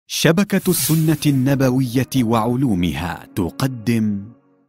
شبكة السنة النبوية وعلومها تقدم.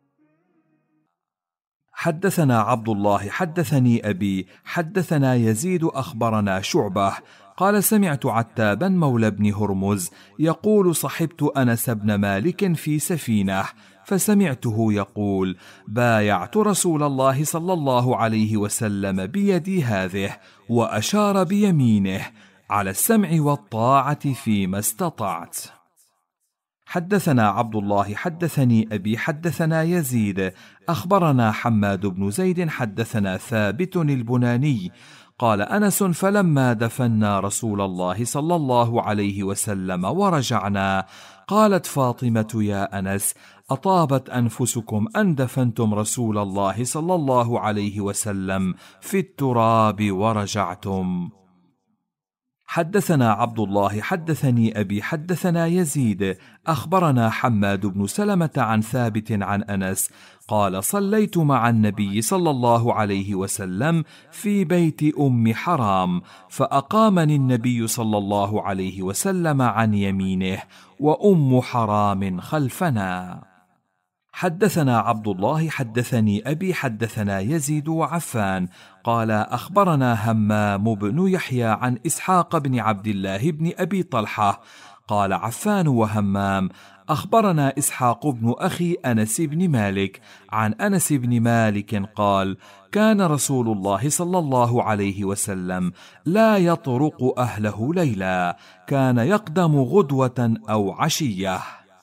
حدثنا عبد الله حدثني أبي حدثنا يزيد أخبرنا شعبة قال سمعت عتابا مولى بن هرمز يقول صحبت أنس بن مالك في سفينة فسمعته يقول بايعت رسول الله صلى الله عليه وسلم بيدي هذه وأشار بيمينه على السمع والطاعة فيما استطعت. حدثنا عبد الله حدثني أبي حدثنا يزيد أخبرنا حماد بن زيد حدثنا ثابت البناني قال أنس فلما دفنا رسول الله صلى الله عليه وسلم ورجعنا قالت فاطمة يا أنس أطابت أنفسكم أن دفنتم رسول الله صلى الله عليه وسلم في التراب ورجعتم. حدثنا عبد الله حدثني أبي حدثنا يزيد أخبرنا حماد بن سلمة عن ثابت عن أنس قال صليت مع النبي صلى الله عليه وسلم في بيت أم حرام فأقامني النبي صلى الله عليه وسلم عن يمينه وأم حرام خلفنا. حدثنا عبد الله حدثني أبي حدثنا يزيد وعفان قال أخبرنا همام بن يحيى عن إسحاق بن عبد الله بن أبي طلحة قال عفان وهمام أخبرنا إسحاق بن أخي أنس بن مالك عن أنس بن مالك قال كان رسول الله صلى الله عليه وسلم لا يطرق أهله ليلا كان يقدم غدوة أو عشية.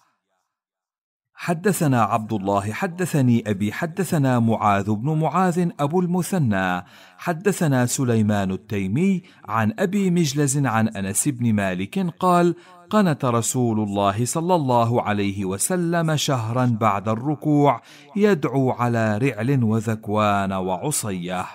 حدثنا عبد الله حدثني أبي حدثنا معاذ بن معاذ أبو المثنى حدثنا سليمان التيمي عن أبي مجلز عن أنس بن مالك قال قنت رسول الله صلى الله عليه وسلم شهرا بعد الركوع يدعو على رعل وذكوان وعصيه.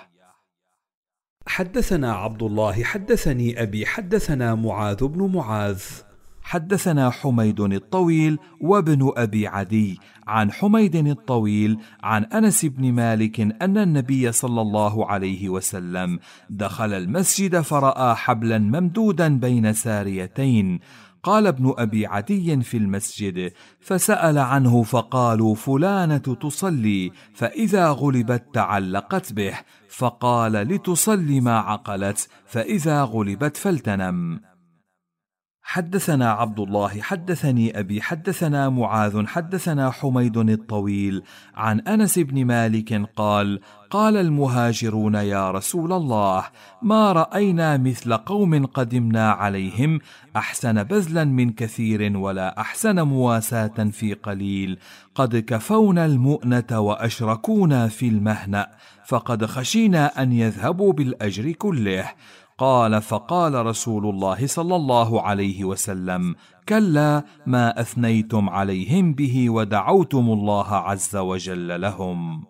حدثنا عبد الله حدثني أبي حدثنا معاذ بن معاذ حدثنا حميد الطويل وابن أبي عدي عن حميد الطويل عن أنس بن مالك أن النبي صلى الله عليه وسلم دخل المسجد فرأى حبلا ممدودا بين ساريتين. قال ابن أبي عدي في المسجد فسأل عنه فقالوا فلانة تصلي فإذا غلبت تعلقت به فقال لتصلي ما عقلت فإذا غلبت فلتنم. حدثنا عبد الله حدثني أبي حدثنا معاذ حدثنا حميد الطويل عن أنس بن مالك قال قال المهاجرون يا رسول الله ما رأينا مثل قوم قدمنا عليهم أحسن بذلا من كثير ولا أحسن مواساة في قليل قد كفونا المؤنة وأشركونا في المهنأ فقد خشينا أن يذهبوا بالأجر كله. قال فقال رسول الله صلى الله عليه وسلم كلا ما أثنيتم عليهم به ودعوتم الله عز وجل لهم.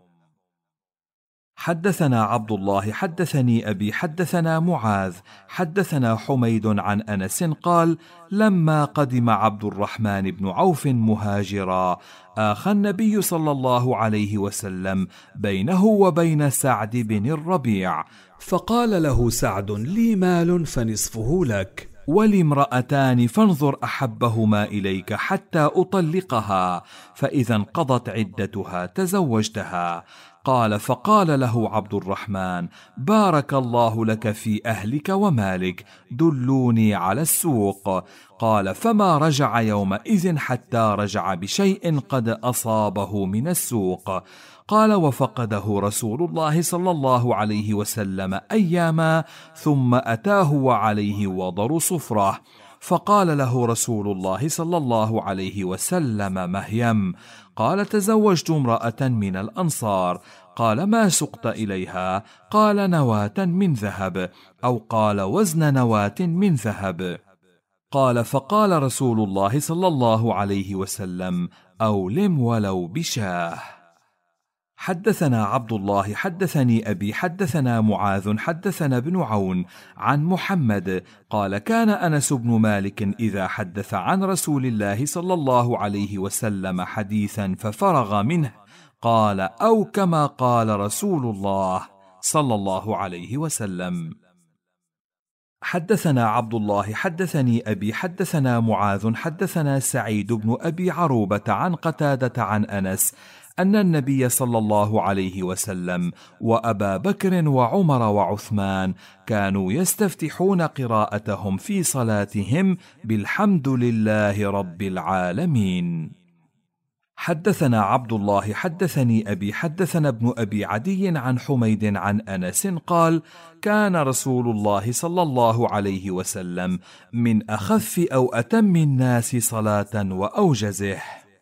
حدثنا عبد الله حدثني أبي حدثنا معاذ حدثنا حميد عن أنس قال لما قدم عبد الرحمن بن عوف مهاجرا آخى النبي صلى الله عليه وسلم بينه وبين سعد بن الربيع فقال له سعد لي مال فنصفه لك ولي امرأتان فانظر أحبهما إليك حتى أطلقها فإذا انقضت عدتها تزوجتها. قال فقال له عبد الرحمن بارك الله لك في أهلك ومالك دلوني على السوق. قال فما رجع يومئذ حتى رجع بشيء قد أصابه من السوق. قال وفقده رسول الله صلى الله عليه وسلم أياما ثم أتاه وعليه وضر صفرة فقال له رسول الله صلى الله عليه وسلم مهيم. قال تزوجت امرأة من الأنصار. قال ما سقت إليها؟ قال نواة من ذهب أو قال وزن نواة من ذهب. قال فقال رسول الله صلى الله عليه وسلم أولم ولو بشاه. حدثنا عبد الله حدثني أبي حدثنا معاذ حدثنا ابن عون عن محمد قال كان أنس بن مالك إذا حدث عن رسول الله صلى الله عليه وسلم حديثا ففرغ منه قال أو كما قال رسول الله صلى الله عليه وسلم. حدثنا عبد الله حدثني أبي حدثنا معاذ حدثنا سعيد بن أبي عروبة عن قتادة عن أنس أن النبي صلى الله عليه وسلم وأبا بكر وعمر وعثمان كانوا يستفتحون قراءتهم في صلاتهم بالحمد لله رب العالمين. حدثنا عبد الله حدثني أبي حدثنا ابن أبي عدي عن حميد عن أنس قال: كان رسول الله صلى الله عليه وسلم من أخف أو أتم الناس صلاة وأوجزه.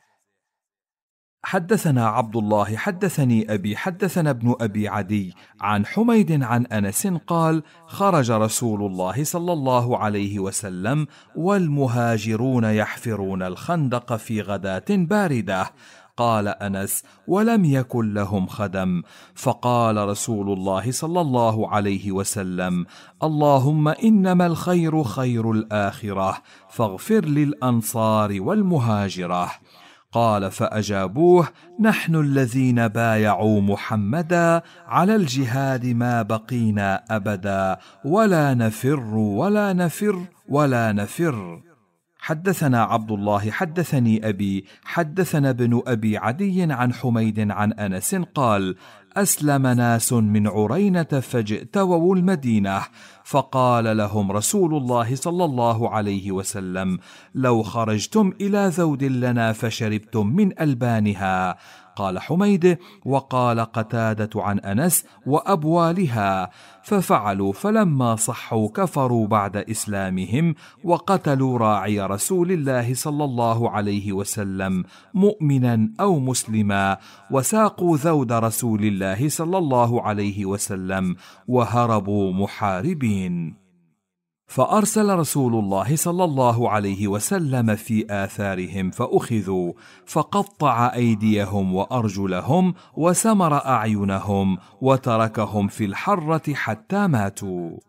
حدثنا عبد الله حدثني أبي حدثنا ابن أبي عدي عن حميد عن أنس قال: خرج رسول الله صلى الله عليه وسلم والمهاجرون يحفرون الخندق في غداة باردة. قال أنس: ولم يكن لهم خدم، فقال رسول الله صلى الله عليه وسلم: اللهم إنما الخير خير الآخرة، فاغفر للأنصار والمهاجرة. قال فأجابوه: نحن الذين بايعوا محمدا على الجهاد ما بقينا أبدا، ولا نفر ولا نفر ولا نفر. حدثنا عبد الله حدثني أبي حدثنا ابن أبي عدي عن حميد عن أنس قال: أسلم ناس من عرينة فاجتووا المدينة، فقال لهم رسول الله صلى الله عليه وسلم: لو خرجتم إلى ذود لنا فشربتم من ألبانها. قال حميد: وقال قتادة عن أنس: وأبوالها. ففعلوا، فلما صحوا كفروا بعد إسلامهم، وقتلوا راعي رسول الله صلى الله عليه وسلم مؤمنا أو مسلما، وساقوا ذود رسول الله صلى الله عليه وسلم، وهربوا محاربين. فأرسل رسول الله صلى الله عليه وسلم في آثارهم فأخذوا، فقطع أيديهم وأرجلهم وسمر أعينهم وتركهم في الحرة حتى ماتوا.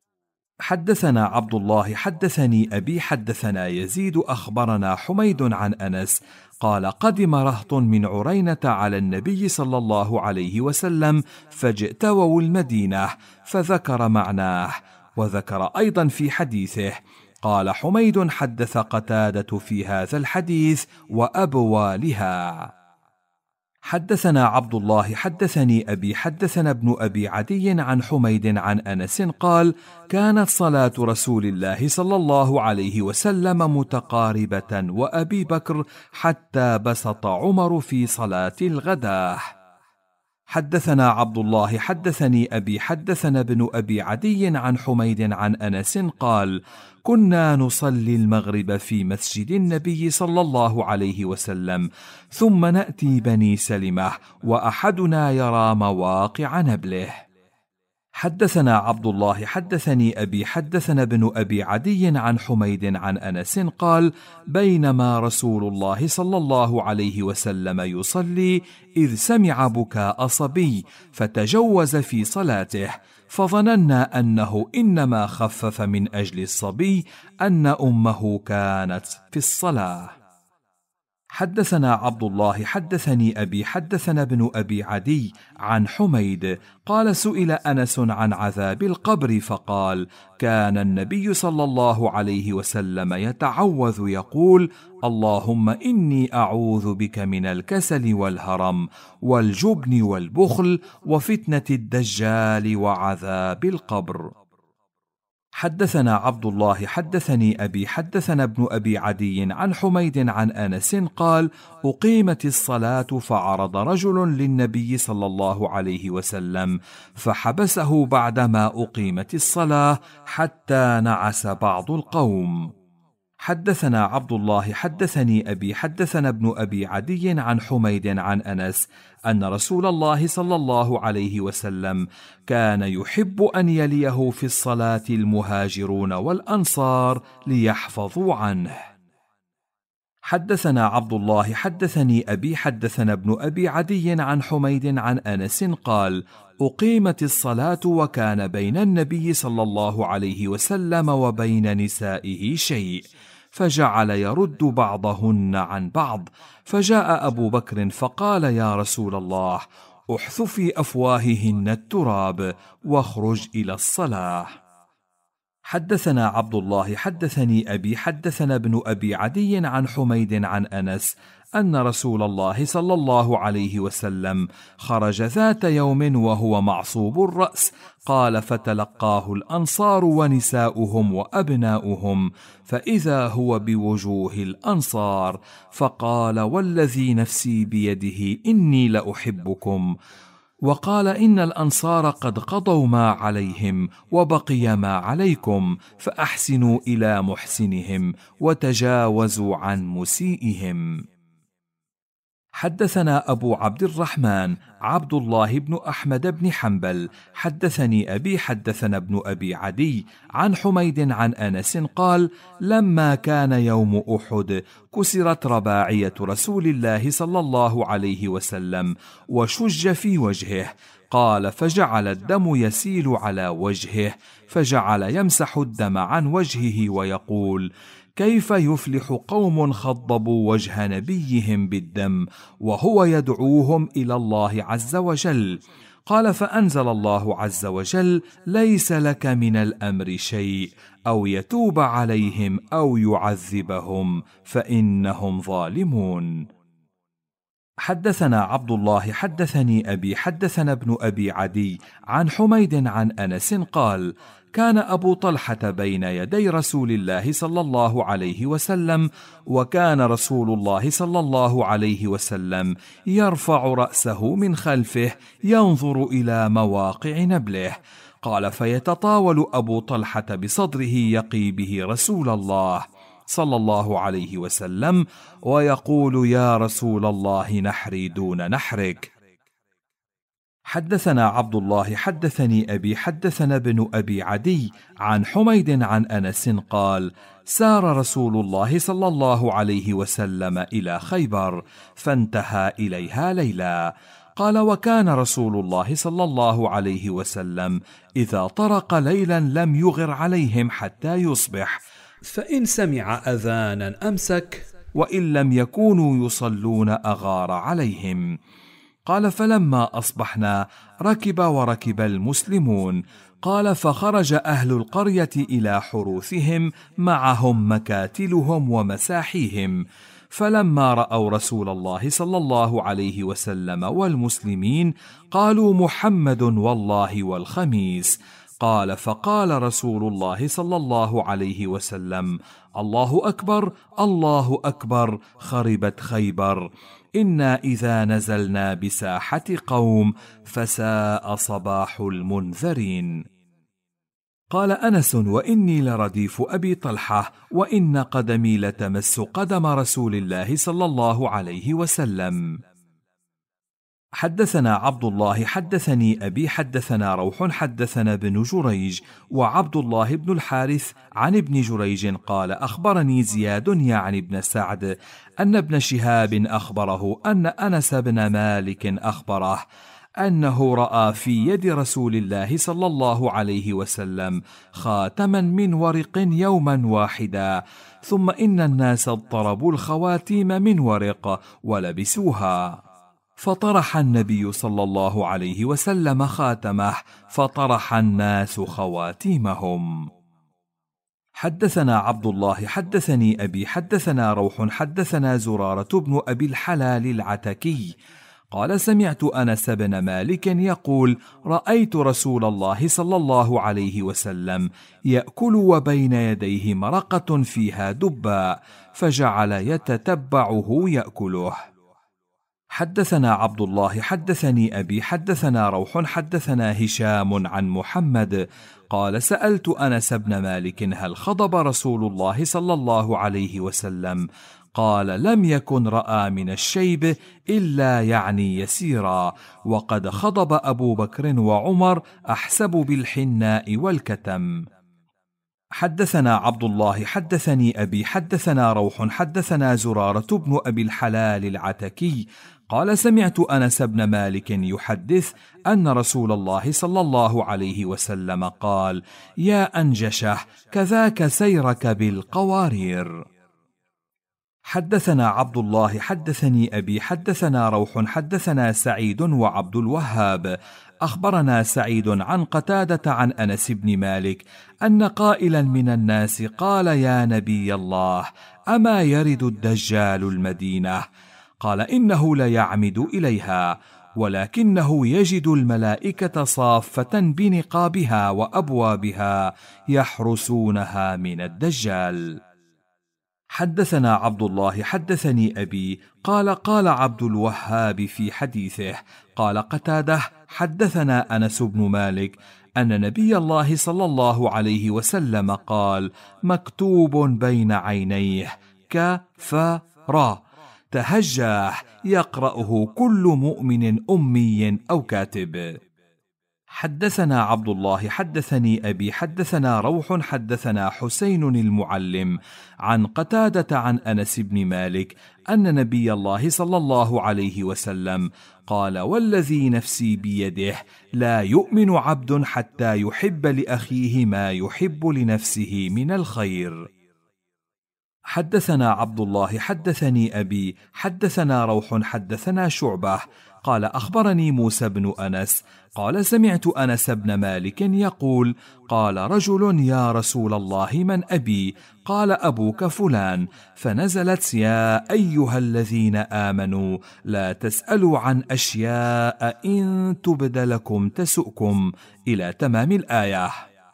حدثنا عبد الله حدثني أبي حدثنا يزيد أخبرنا حميد عن أنس قال: قدم رهط من عرينة على النبي صلى الله عليه وسلم فاجتووا المدينة، فذكر معناه، وذكر أيضا في حديثه. قال حميد: حدث قتادة في هذا الحديث: وأبوالها. حدثنا عبد الله حدثني أبي حدثنا ابن أبي عدي عن حميد عن أنس قال: كانت صلاة رسول الله صلى الله عليه وسلم متقاربة وأبي بكر حتى بسط عمر في صلاة الغداة. حدثنا عبد الله حدثني أبي حدثنا ابن أبي عدي عن حميد عن أنس قال: كنا نصلي المغرب في مسجد النبي صلى الله عليه وسلم، ثم نأتي بني سلمة وأحدنا يرى مواقع نبله. حدثنا عبد الله حدثني أبي حدثنا ابن أبي عدي عن حميد عن أنس قال: بينما رسول الله صلى الله عليه وسلم يصلي إذ سمع بكاء صبي فتجوز في صلاته، فظننا أنه إنما خفف من أجل الصبي أن أمه كانت في الصلاة. حدثنا عبد الله حدثني أبي حدثنا ابن أبي عدي عن حميد قال: سئل أنس عن عذاب القبر فقال: كان النبي صلى الله عليه وسلم يتعوذ يقول: اللهم إني أعوذ بك من الكسل والهرم والجبن والبخل وفتنة الدجال وعذاب القبر. حدثنا عبد الله حدثني أبي حدثنا ابن أبي عدي عن حميد عن أنس قال: أقيمت الصلاة فعرض رجل للنبي صلى الله عليه وسلم فحبسه بعدما أقيمت الصلاة حتى نعس بعض القوم. حدثنا عبد الله حدثني أبي حدثنا ابن أبي عدي عن حميد عن أنس أن رسول الله صلى الله عليه وسلم كان يحب أن يليه في الصلاة المهاجرون والأنصار ليحفظوا عنه. حدثنا عبد الله حدثني أبي حدثنا ابن أبي عدي عن حميد عن أنس قال: أقيمت الصلاة وكان بين النبي صلى الله عليه وسلم وبين نسائه شيء، فجعل يرد بعضهن عن بعض، فجاء أبو بكر فقال: يا رسول الله، احث في أفواههن التراب واخرج إلى الصلاة. حدثنا عبد الله حدثني أبي حدثنا ابن أبي عدي عن حميد عن أنس أن رسول الله صلى الله عليه وسلم خرج ذات يوم وهو معصوب الرأس، قال: فتلقاه الأنصار ونساؤهم وأبناؤهم، فإذا هو بوجوه الأنصار، فقال: والذي نفسي بيده إني لأحبكم. وقال: إن الأنصار قد قضوا ما عليهم وبقي ما عليكم، فأحسنوا إلى محسنهم وتجاوزوا عن مسيئهم. حدثنا أبو عبد الرحمن عبد الله بن أحمد بن حنبل حدثني أبي حدثنا ابن أبي عدي عن حميد عن أنس قال: لما كان يوم أحد كسرت رباعية رسول الله صلى الله عليه وسلم وشج في وجهه، قال: فجعل الدم يسيل على وجهه، فجعل يمسح الدم عن وجهه ويقول: كيف يفلح قوم خضبوا وجه نبيهم بالدم وهو يدعوهم إلى الله عز وجل؟ قال: فأنزل الله عز وجل: ليس لك من الأمر شيء، أو يتوب عليهم أو يعذبهم فإنهم ظالمون. حدثنا عبد الله حدثني أبي حدثنا ابن أبي عدي عن حميد عن أنس قال: كان أبو طلحة بين يدي رسول الله صلى الله عليه وسلم، وكان رسول الله صلى الله عليه وسلم يرفع رأسه من خلفه ينظر إلى مواقع نبله. قال: فيتطاول أبو طلحة بصدره يقي به رسول الله صلى الله عليه وسلم ويقول: يا رسول الله نحري دون نحرك. حدثنا عبد الله حدثني أبي حدثنا ابن أبي عدي عن حميد عن أنس قال: سار رسول الله صلى الله عليه وسلم إلى خيبر فانتهى إليها ليلا. قال: وكان رسول الله صلى الله عليه وسلم إذا طرق ليلا لم يغر عليهم حتى يصبح، فإن سمع أذانا أمسك، وإن لم يكونوا يصلون أغار عليهم. قال: فلما أصبحنا ركب وركب المسلمون. قال: فخرج أهل القرية إلى حروثهم معهم مكاتلهم ومساحيهم، فلما رأوا رسول الله صلى الله عليه وسلم والمسلمين قالوا: محمد والله والخميس. قال: فقال رسول الله صلى الله عليه وسلم: الله أكبر الله أكبر، خربت خيبر، إنا إذا نزلنا بساحة قوم فساء صباح المنذرين. قال أنس: وإني لرديف أبي طلحة، وإن قدمي لتمس قدم رسول الله صلى الله عليه وسلم. حدثنا عبد الله حدثني أبي حدثنا روح حدثنا ابن جريج وعبد الله بن الحارث عن ابن جريج قال: أخبرني زياد يعني ابن سعد أن ابن شهاب أخبره أن أنس بن مالك أخبره أنه رأى في يد رسول الله صلى الله عليه وسلم خاتما من ورق يوما واحدا، ثم إن الناس اضطربوا الخواتيم من ورق ولبسوها، فطرح النبي صلى الله عليه وسلم خاتمه، فطرح الناس خواتيمهم. حدثنا عبد الله حدثني أبي حدثنا روح حدثنا زرارة بن أبي الحلال العتكي قال: سمعت أنس بن مالك يقول: رأيت رسول الله صلى الله عليه وسلم يأكل وبين يديه مرقة فيها دباء، فجعل يتتبعه يأكله. حدثنا عبد الله حدثني أبي حدثنا روح حدثنا هشام عن محمد قال: سألت أنس بن مالك: هل خضب رسول الله صلى الله عليه وسلم؟ قال: لم يكن رأى من الشيب إلا يعني يسيرا، وقد خضب أبو بكر وعمر أحسب بالحناء والكتم. حدثنا عبد الله حدثني أبي حدثنا روح حدثنا زرارة بن أبي الحلال العتكي قال: سمعت أنس بن مالك يحدث أن رسول الله صلى الله عليه وسلم قال: يا أنجشه كذاك سيرك بالقوارير. حدثنا عبد الله حدثني أبي حدثنا روح حدثنا سعيد وعبد الوهاب أخبرنا سعيد عن قتادة عن أنس بن مالك أن قائلا من الناس قال: يا نبي الله، أما يرد الدجال المدينة؟ قال: إنه ليعمد إليها، ولكنه يجد الملائكة صافة بنقابها وأبوابها يحرسونها من الدجال. حدثنا عبد الله حدثني أبي قال عبد الوهاب في حديثه قال قتادة: حدثنا أنس بن مالك أن نبي الله صلى الله عليه وسلم قال: مكتوب بين عينيه كفر تهجاه يقرأه كل مؤمن أمي أو كاتب. حدثنا عبد الله حدثني أبي حدثنا روح حدثنا حسين المعلم عن قتادة عن أنس بن مالك أن نبي الله صلى الله عليه وسلم قال: والذي نفسي بيده لا يؤمن عبد حتى يحب لأخيه ما يحب لنفسه من الخير. حدثنا عبد الله حدثني أبي حدثنا روح حدثنا شعبة قال: أخبرني موسى بن أنس قال: سمعت أنس بن مالك يقول: قال رجل: يا رسول الله، من أبي؟ قال: أبوك فلان. فنزلت: يا أيها الذين آمنوا لا تسألوا عن أشياء إن تبد لكم تسؤكم، إلى تمام الآية.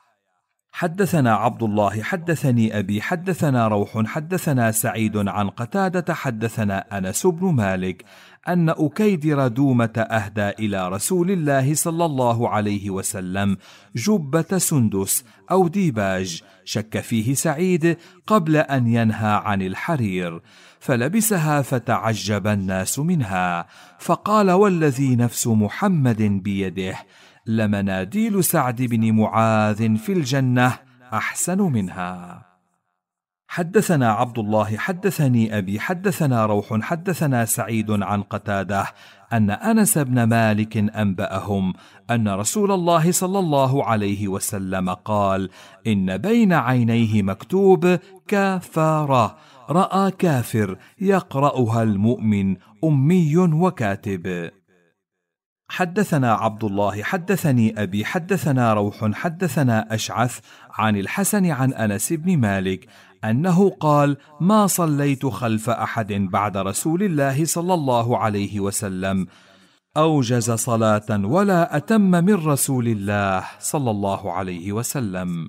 حدثنا عبد الله حدثني أبي حدثنا روح حدثنا سعيد عن قتادة حدثنا أنس بن مالك أن أكيدر دومة أهدى إلى رسول الله صلى الله عليه وسلم جبة سندس أو ديباج، شك فيه سعيد قبل أن ينهى عن الحرير، فلبسها فتعجب الناس منها، فقال: والذي نفس محمد بيده لمناديل سعد بن معاذ في الجنة أحسن منها. حدثنا عبد الله حدثني أبي حدثنا روح حدثنا سعيد عن قتادة أن أنس بن مالك أنبأهم أن رسول الله صلى الله عليه وسلم قال: إن بين عينيه مكتوب كفر، رأى كافر يقرأها المؤمن أمي وكاتب. حدثنا عبد الله حدثني أبي حدثنا روح حدثنا أشعث عن الحسن عن أنس بن مالك أنه قال: ما صليت خلف أحد بعد رسول الله صلى الله عليه وسلم أوجز صلاة ولا أتم من رسول الله صلى الله عليه وسلم.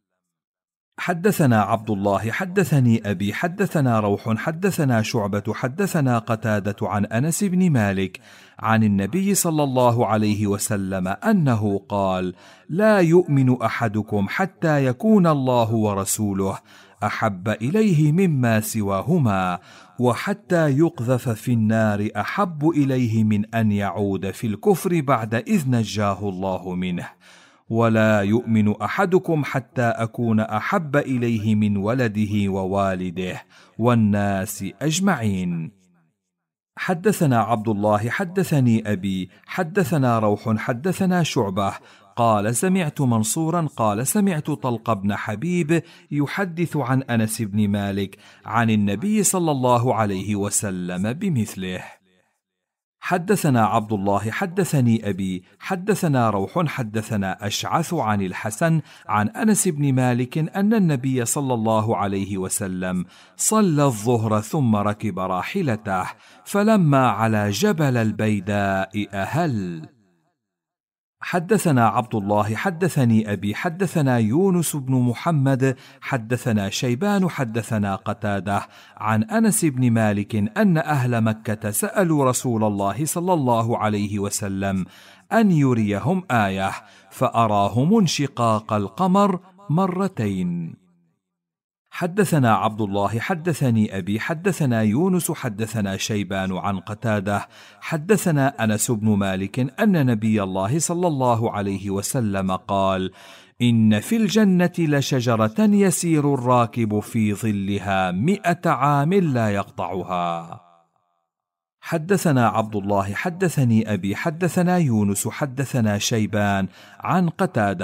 حدثنا عبد الله حدثني أبي حدثنا روح حدثنا شعبة حدثنا قتادة عن أنس بن مالك عن النبي صلى الله عليه وسلم أنه قال: لا يؤمن أحدكم حتى يكون الله ورسوله أحب إليه مما سواهما، وحتى يقذف في النار أحب إليه من أن يعود في الكفر بعد إذ نجاه الله منه، ولا يؤمن أحدكم حتى أكون أحب إليه من ولده ووالده والناس أجمعين. حدثنا عبد الله حدثني أبي حدثنا روح حدثنا شعبة قال: سمعت منصورا قال: سمعت طلق بن حبيب يحدث عن أنس بن مالك عن النبي صلى الله عليه وسلم بمثله. حدثنا عبد الله حدثني أبي حدثنا روح حدثنا أشعث عن الحسن عن أنس بن مالك أن النبي صلى الله عليه وسلم صلى الظهر ثم ركب راحلته، فلما على جبل البيداء أهل. حدثنا عبد الله حدثني أبي حدثنا يونس بن محمد حدثنا شيبان حدثنا قتادة عن أنس بن مالك أن أهل مكة سألوا رسول الله صلى الله عليه وسلم أن يريهم آية، فأراهم انشقاق القمر مرتين. حدثنا عبد الله حدثني أبي حدثنا يونس حدثنا شيبان عن قتادة حدثنا أنس بن مالك أن نبي الله صلى الله عليه وسلم قال: إن في الجنة لشجرة يسير الراكب في ظلها 100 عام لا يقطعها. حدثنا عبد الله حدثني أبي حدثنا يونس حدثنا شيبان عن قتادة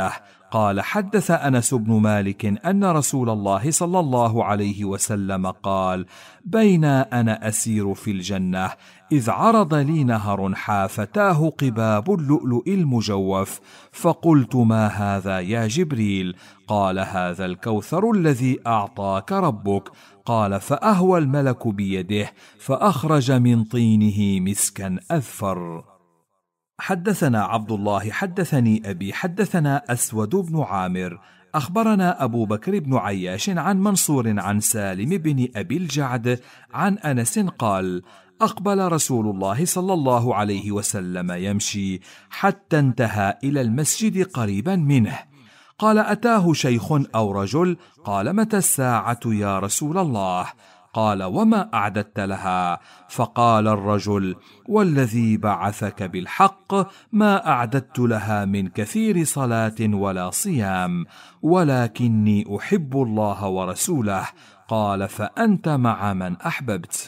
قال: حدث أنس بن مالك أن رسول الله صلى الله عليه وسلم قال: بين أنا أسير في الجنة إذ عرض لي نهر حافتاه قباب اللؤلؤ المجوف، فقلت: ما هذا يا جبريل؟ قال: هذا الكوثر الذي أعطاك ربك. قال: فأهوى الملك بيده فأخرج من طينه مسكا أذفر. حدثنا عبد الله حدثني أبي حدثنا أسود بن عامر أخبرنا أبو بكر بن عياش عن منصور عن سالم بن أبي الجعد عن أنس قال: أقبل رسول الله صلى الله عليه وسلم يمشي حتى انتهى إلى المسجد قريبا منه. قال: أتاه شيخ أو رجل؟ قال: متى الساعة يا رسول الله؟ قال: وما أعددت لها؟ فقال الرجل: والذي بعثك بالحق ما أعددت لها من كثير صلاة ولا صيام، ولكني أحب الله ورسوله. قال: فأنت مع من أحببت.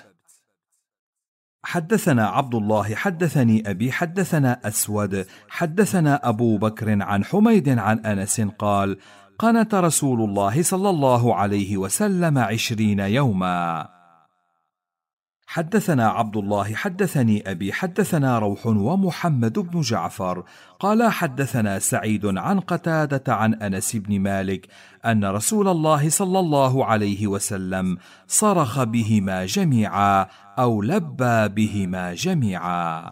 حدثنا عبد الله حدثني أبي حدثنا أسود حدثنا أبو بكر عن حميد عن أنس قال: قنت رسول الله صلى الله عليه وسلم 20 يوما. حدثنا عبد الله حدثني أبي حدثنا روح ومحمد بن جعفر قال: حدثنا سعيد عن قتادة عن أنس بن مالك أن رسول الله صلى الله عليه وسلم صرخ بهما جميعا أو لبى بهما جميعا.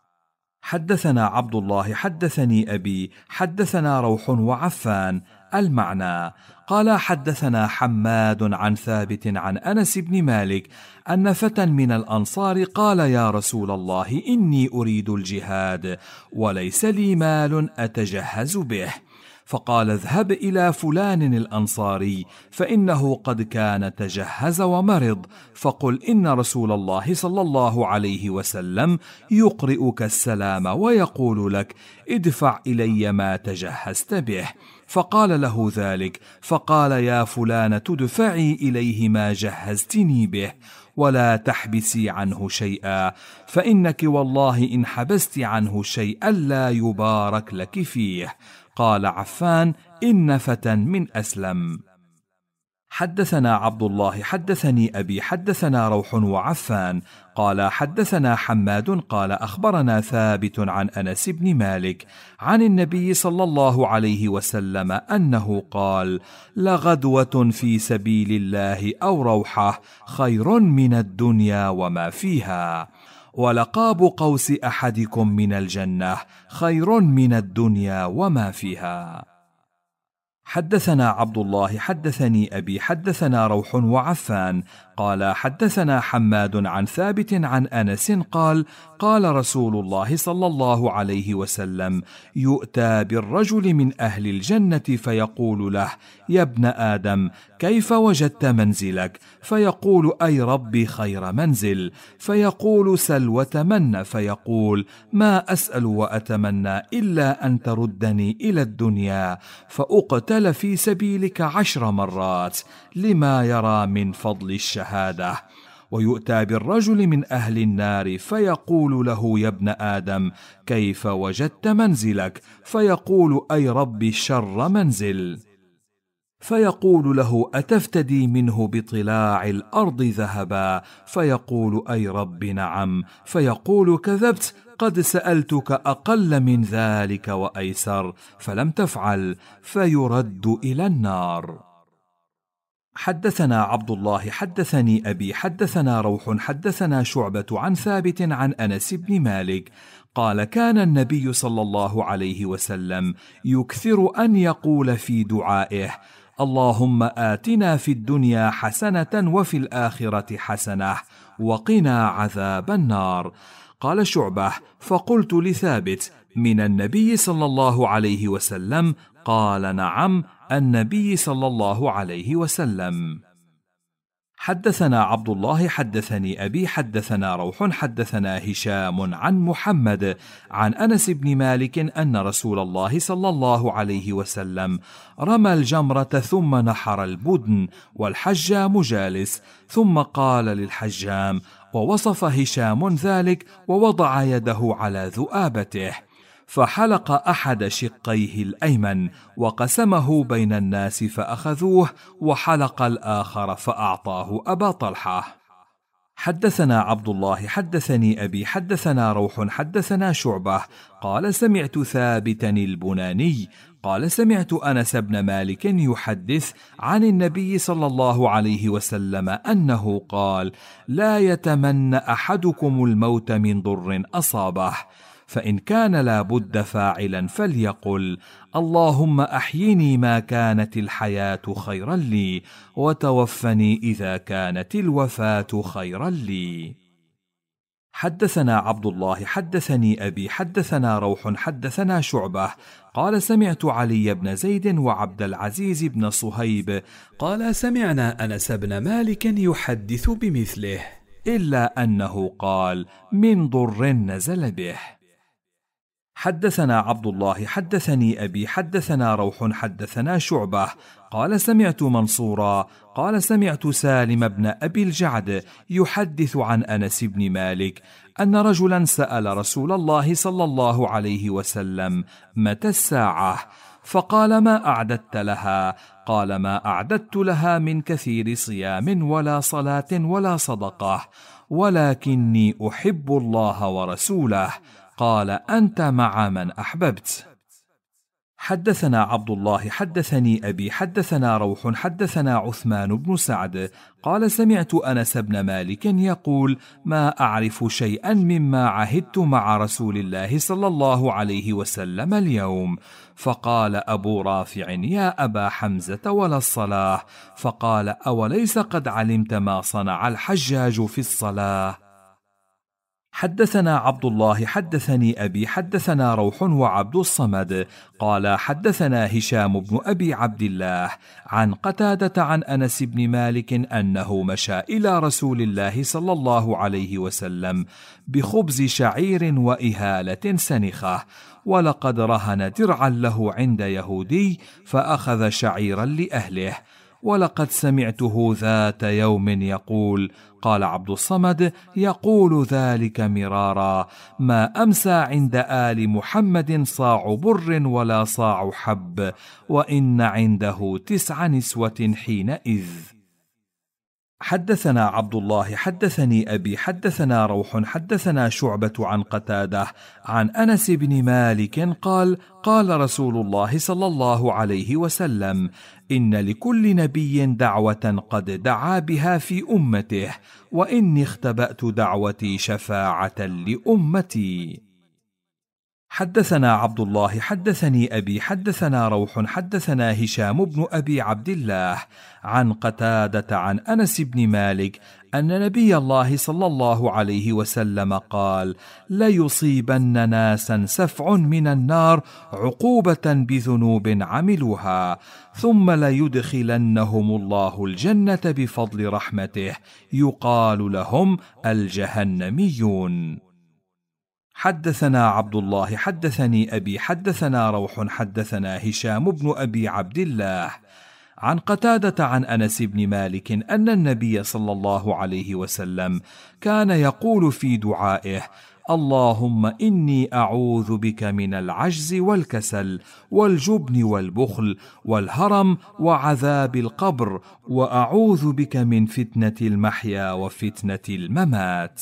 حدثنا عبد الله حدثني أبي حدثنا روح وعفان المعنى. قال: حدثنا حماد عن ثابت عن أنس بن مالك أن فتى من الأنصار قال: يا رسول الله، إني أريد الجهاد وليس لي مال أتجهز به. فقال: اذهب إلى فلان الأنصاري فإنه قد كان تجهز ومرض، فقل إن رسول الله صلى الله عليه وسلم يقرئك السلام ويقول لك: ادفع إلي ما تجهزت به. فقال له ذلك، فقال: يا فلان، تدفعي إليه ما جهزتني به ولا تحبسي عنه شيئا، فإنك والله إن حبست عنه شيئا لا يبارك لك فيه. قال عفان: إن فتى من أسلم. حدثنا عبد الله حدثني أبي حدثنا روح وعفان قال: حدثنا حماد قال: أخبرنا ثابت عن أنس بن مالك عن النبي صلى الله عليه وسلم أنه قال: لغدوة في سبيل الله أو روحة خير من الدنيا وما فيها، ولقاب قوس أحدكم من الجنة خير من الدنيا وما فيها. حدثنا عبد الله حدثني أبي حدثنا روح وعفان قال: حدثنا حماد عن ثابت عن أنس قال: قال رسول الله صلى الله عليه وسلم: يؤتى بالرجل من أهل الجنة فيقول له: يا ابن آدم، كيف وجدت منزلك؟ فيقول: أي ربي خير منزل. فيقول: سل وتمنى. فيقول: ما أسأل وأتمنى إلا أن تردني إلى الدنيا فأقتل في سبيلك 10 مرات لما يرى من فضل الشهادة. ويؤتى بالرجل من أهل النار فيقول له: يا ابن آدم، كيف وجدت منزلك؟ فيقول: أي ربي شر منزل. فيقول له: أتفتدي منه بطلاع الأرض ذهبا؟ فيقول: أي رب نعم. فيقول: كذبت، قد سألتك أقل من ذلك وأيسر فلم تفعل، فيرد إلى النار. حدثنا عبد الله حدثني أبي حدثنا روح حدثنا شعبة عن ثابت عن أنس بن مالك قال: كان النبي صلى الله عليه وسلم يكثر أن يقول في دعائه: اللهم آتنا في الدنيا حسنة وفي الآخرة حسنة وقنا عذاب النار. قال شعبة: فقلت لثابت: من النبي صلى الله عليه وسلم؟ قال: نعم، النبي صلى الله عليه وسلم. حدثنا عبد الله حدثني أبي حدثنا روح حدثنا هشام عن محمد عن أنس بن مالك أن رسول الله صلى الله عليه وسلم رمى الجمرة ثم نحر البدن والحجام جالس، ثم قال للحجام، ووصف هشام ذلك ووضع يده على ذؤابته، فحلق أحد شقيه الأيمن وقسمه بين الناس فأخذوه، وحلق الآخر فأعطاه أبا طلحة. حدثنا عبد الله حدثني أبي حدثنا روح حدثنا شعبة قال سمعت ثابتا البناني قال سمعت أنس بن مالك يحدث عن النبي صلى الله عليه وسلم أنه قال: لا يتمنى أحدكم الموت من ضر أصابه، فإن كان لا بد فاعلا فليقل: اللهم أحيني ما كانت الحياة خيرا لي، وتوفني إذا كانت الوفاة خيرا لي. حدثنا عبد الله حدثني أبي حدثنا روح حدثنا شعبة قال سمعت علي بن زيد وعبد العزيز بن صهيب قال سمعنا أنس بن مالك يحدث بمثله، إلا أنه قال: من ضر نزل به. حدثنا عبد الله حدثني أبي حدثنا روح حدثنا شعبة قال سمعت منصورا قال سمعت سالم بن أبي الجعد يحدث عن أنس بن مالك أن رجلا سأل رسول الله صلى الله عليه وسلم: متى الساعة؟ فقال: ما أعددت لها؟ قال: ما أعددت لها من كثير صيام ولا صلاة ولا صدقة، ولكني أحب الله ورسوله. قال: أنت مع من أحببت. حدثنا عبد الله حدثني أبي حدثنا روح حدثنا عثمان بن سعد قال سمعت أنس بن مالك يقول: ما أعرف شيئا مما عهدت مع رسول الله صلى الله عليه وسلم اليوم. فقال أبو رافع: يا أبا حمزة، ولا الصلاة؟ فقال: أوليس قد علمت ما صنع الحجاج في الصلاة؟ حدثنا عبد الله حدثني أبي حدثنا روح وعبد الصمد قال حدثنا هشام بن أبي عبد الله عن قتادة عن أنس بن مالك أنه مشى إلى رسول الله صلى الله عليه وسلم بخبز شعير وإهالة سنخة، ولقد رهن درعا له عند يهودي فأخذ شعيرا لأهله، ولقد سمعته ذات يوم يقول. قال عبد الصمد: يقول ذلك مرارا، ما أمسى عند آل محمد صاع بر ولا صاع حب، وإن عنده 9 نسوة حينئذ. حدثنا عبد الله حدثني أبي حدثنا روح حدثنا شعبة عن قتادة عن أنس بن مالك قال: قال رسول الله صلى الله عليه وسلم: إن لكل نبي دعوة قد دعا بها في أمته، وإني اختبأت دعوتي شفاعة لأمتي. حدثنا عبد الله حدثني أبي حدثنا روح حدثنا هشام بن أبي عبد الله عن قتادة عن أنس بن مالك أن نبي الله صلى الله عليه وسلم قال: ليصيبن ناسا سفع من النار عقوبة بذنوب عملوها، ثم ليدخلنهم الله الجنة بفضل رحمته، يقال لهم الجهنميون. حدثنا عبد الله حدثني أبي حدثنا روح حدثنا هشام بن أبي عبد الله عن قتادة عن أنس بن مالك أن النبي صلى الله عليه وسلم كان يقول في دعائه: اللهم إني أعوذ بك من العجز والكسل والجبن والبخل والهرم وعذاب القبر، وأعوذ بك من فتنة المحيا وفتنة الممات.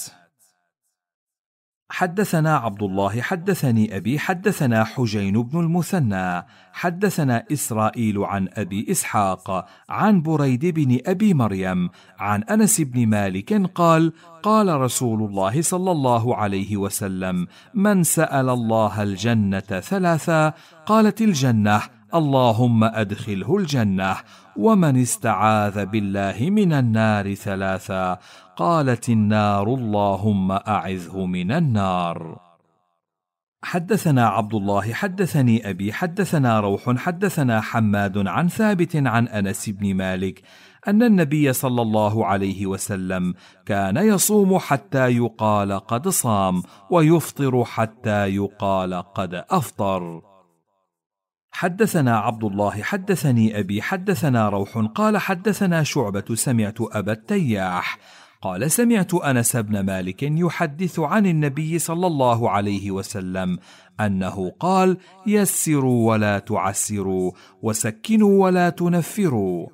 حدثنا عبد الله حدثني أبي حدثنا حجين بن المثنى حدثنا إسرائيل عن أبي إسحاق عن بريد بن أبي مريم عن أنس بن مالك قال: قال رسول الله صلى الله عليه وسلم: من سأل الله الجنة 3 قالت الجنة اللهم أدخله الجنة، ومن استعاذ بالله من النار 3 قالت النار اللهم أعذه من النار. حدثنا عبد الله حدثني أبي حدثنا روح حدثنا حماد عن ثابت عن أنس بن مالك أن النبي صلى الله عليه وسلم كان يصوم حتى يقال قد صام، ويفطر حتى يقال قد أفطر. حدثنا عبد الله حدثني أبي حدثنا روح قال حدثنا شعبة سمعت أبا التياح قال سمعت أنس بن مالك يحدث عن النبي صلى الله عليه وسلم أنه قال: يسروا ولا تعسروا، وسكنوا ولا تنفروا.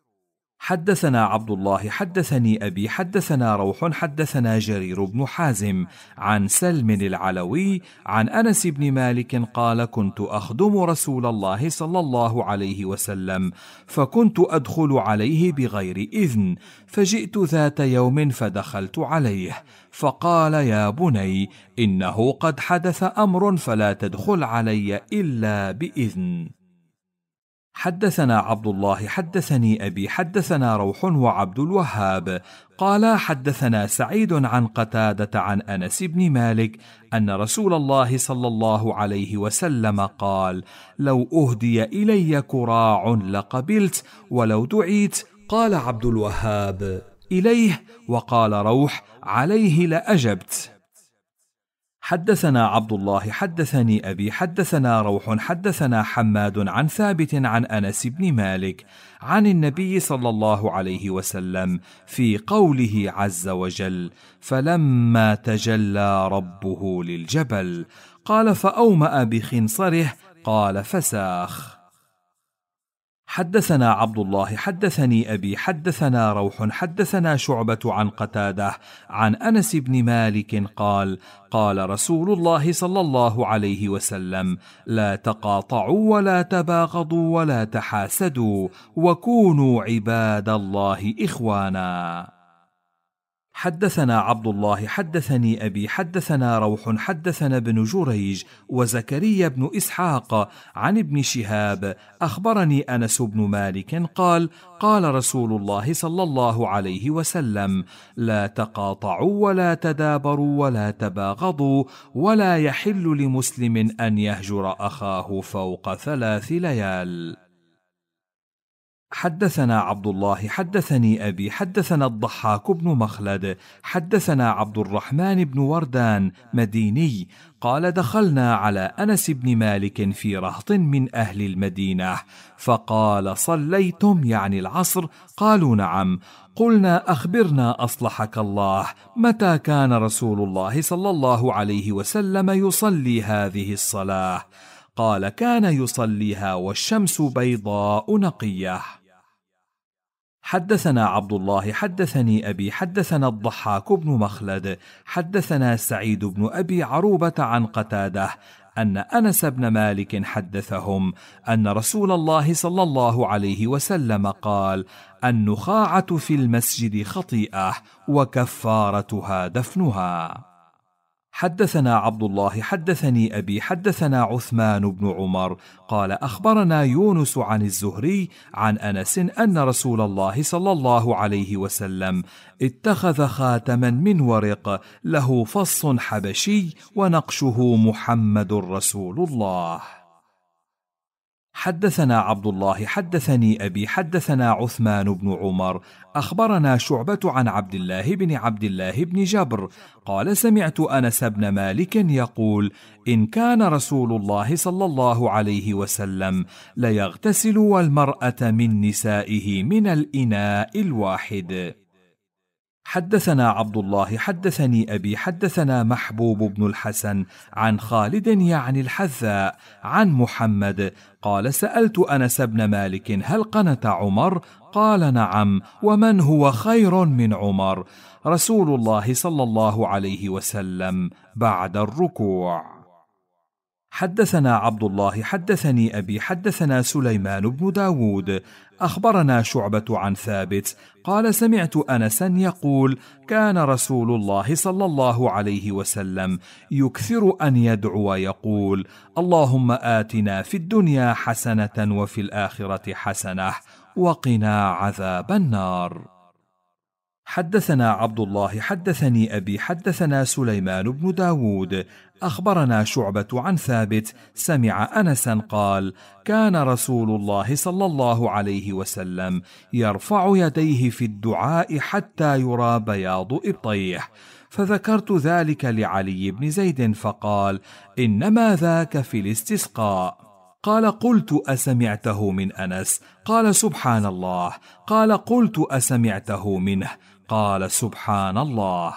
حدثنا عبد الله حدثني أبي حدثنا روح حدثنا جرير بن حازم عن سلم العلوي عن أنس بن مالك قال: كنت أخدم رسول الله صلى الله عليه وسلم، فكنت أدخل عليه بغير إذن، فجئت ذات يوم فدخلت عليه، فقال: يا بني، إنه قد حدث أمر فلا تدخل علي إلا بإذن. حدثنا عبد الله حدثني أبي حدثنا روح وعبد الوهاب قال: حدثنا سعيد عن قتادة عن أنس بن مالك أن رسول الله صلى الله عليه وسلم قال: لو أهدي إلي كراع لقبلت، ولو دعيت. قال عبد الوهاب: إليه، وقال روح: عليه لأجبت. حدثنا عبد الله حدثني أبي حدثنا روح حدثنا حماد عن ثابت عن أنس بن مالك عن النبي صلى الله عليه وسلم في قوله عز وجل: فلما تجلى ربه للجبل قال: فأومأ بخنصره قال: فساخ. حدثنا عبد الله حدثني أبي حدثنا روح حدثنا شعبة عن قتادة عن أنس بن مالك قال: قال رسول الله صلى الله عليه وسلم: لا تقاطعوا ولا تباغضوا ولا تحاسدوا، وكونوا عباد الله إخوانا. حدثنا عبد الله حدثني أبي حدثنا روح حدثنا ابن جريج وزكريا بن إسحاق عن ابن شهاب أخبرني أنس بن مالك قال: قال رسول الله صلى الله عليه وسلم: لا تقاطعوا ولا تدابروا ولا تباغضوا، ولا يحل لمسلم أن يهجر أخاه فوق 3 ليال. حدثنا عبد الله حدثني أبي حدثنا الضحاك بن مخلد حدثنا عبد الرحمن بن وردان مديني قال: دخلنا على أنس بن مالك في رهط من أهل المدينة، فقال: صليتم يعني العصر؟ قالوا: نعم. قلنا: أخبرنا أصلحك الله، متى كان رسول الله صلى الله عليه وسلم يصلي هذه الصلاة؟ قال: كان يصليها والشمس بيضاء نقية. حدثنا عبد الله حدثني أبي حدثنا الضحاك بن مخلد حدثنا سعيد بن أبي عروبة عن قتادة أن أنس بن مالك حدثهم أن رسول الله صلى الله عليه وسلم قال: النخاعة في المسجد خطيئة، وكفارتها دفنها. حدثنا عبد الله حدثني أبي حدثنا عثمان بن عمر قال: أخبرنا يونس عن الزهري عن أنس أن رسول الله صلى الله عليه وسلم اتخذ خاتما من ورق له فص حبشي ونقشه محمد رسول الله. حدثنا عبد الله حدثني أبي حدثنا عثمان بن عمر أخبرنا شعبة عن عبد الله بن جبر قال: سمعت أنس بن مالك يقول: إن كان رسول الله صلى الله عليه وسلم ليغتسل والمرأة من نسائه من الإناء الواحد. حدثنا عبد الله حدثني أبي حدثنا محبوب بن الحسن عن خالد يعني الحذاء عن محمد قال: سألت أنس بن مالك: هل قنت عمر؟ قال: نعم. ومن هو خير من عمر؟ رسول الله صلى الله عليه وسلم بعد الركوع. حدثنا عبد الله حدثني أبي حدثنا سليمان بن داود أخبرنا شعبة عن ثابت قال: سمعت أنسا يقول: كان رسول الله صلى الله عليه وسلم يكثر أن يدعو يقول: اللهم آتنا في الدنيا حسنة وفي الآخرة حسنة وقنا عذاب النار. حدثنا عبد الله حدثني أبي حدثنا سليمان بن داود أخبرنا شعبة عن ثابت سمع أنسا قال: كان رسول الله صلى الله عليه وسلم يرفع يديه في الدعاء حتى يرى بياض إبطيه، فذكرت ذلك لعلي بن زيد فقال: إنما ذاك في الاستسقاء. قال: قلت: أسمعته من أنس؟ قال: سبحان الله. قال: قلت: أسمعته منه؟ قال: سبحان الله.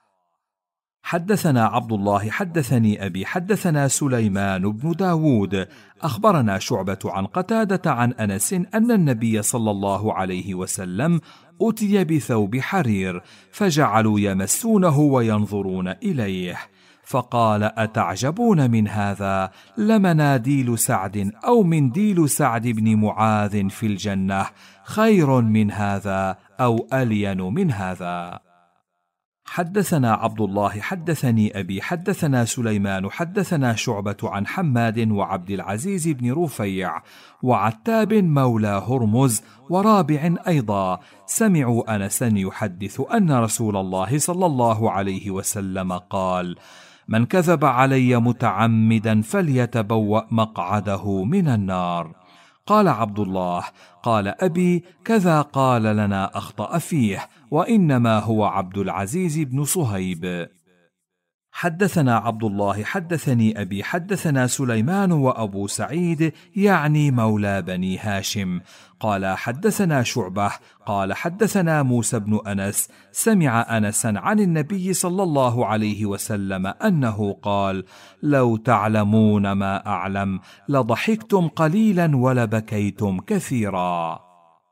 حدثنا عبد الله حدثني أبي حدثنا سليمان بن داود أخبرنا شعبة عن قتادة عن أنس أن النبي صلى الله عليه وسلم أتي بثوب حرير فجعلوا يمسونه وينظرون إليه، فقال: أتعجبون من هذا؟ لمناديل سعد أو منديل سعد بن معاذ في الجنة خير من هذا أو ألين من هذا. حدثنا عبد الله حدثني أبي حدثنا سليمان حدثنا شعبة عن حماد وعبد العزيز بن رفيع وعتاب مولى هرمز ورابع أيضا سمعوا أنسا يحدث أن رسول الله صلى الله عليه وسلم قال: من كذب علي متعمدا فليتبوأ مقعده من النار. قال عبد الله: قال أبي: كذا قال لنا أخطأ فيه، وإنما هو عبد العزيز بن صهيب. حدثنا عبد الله حدثني أبي حدثنا سليمان وأبو سعيد يعني مولى بني هاشم قال: حدثنا شعبة قال: حدثنا موسى بن أنس سمع أنسا عن النبي صلى الله عليه وسلم أنه قال: لو تعلمون ما أعلم لضحكتم قليلا ولبكيتم كثيرا.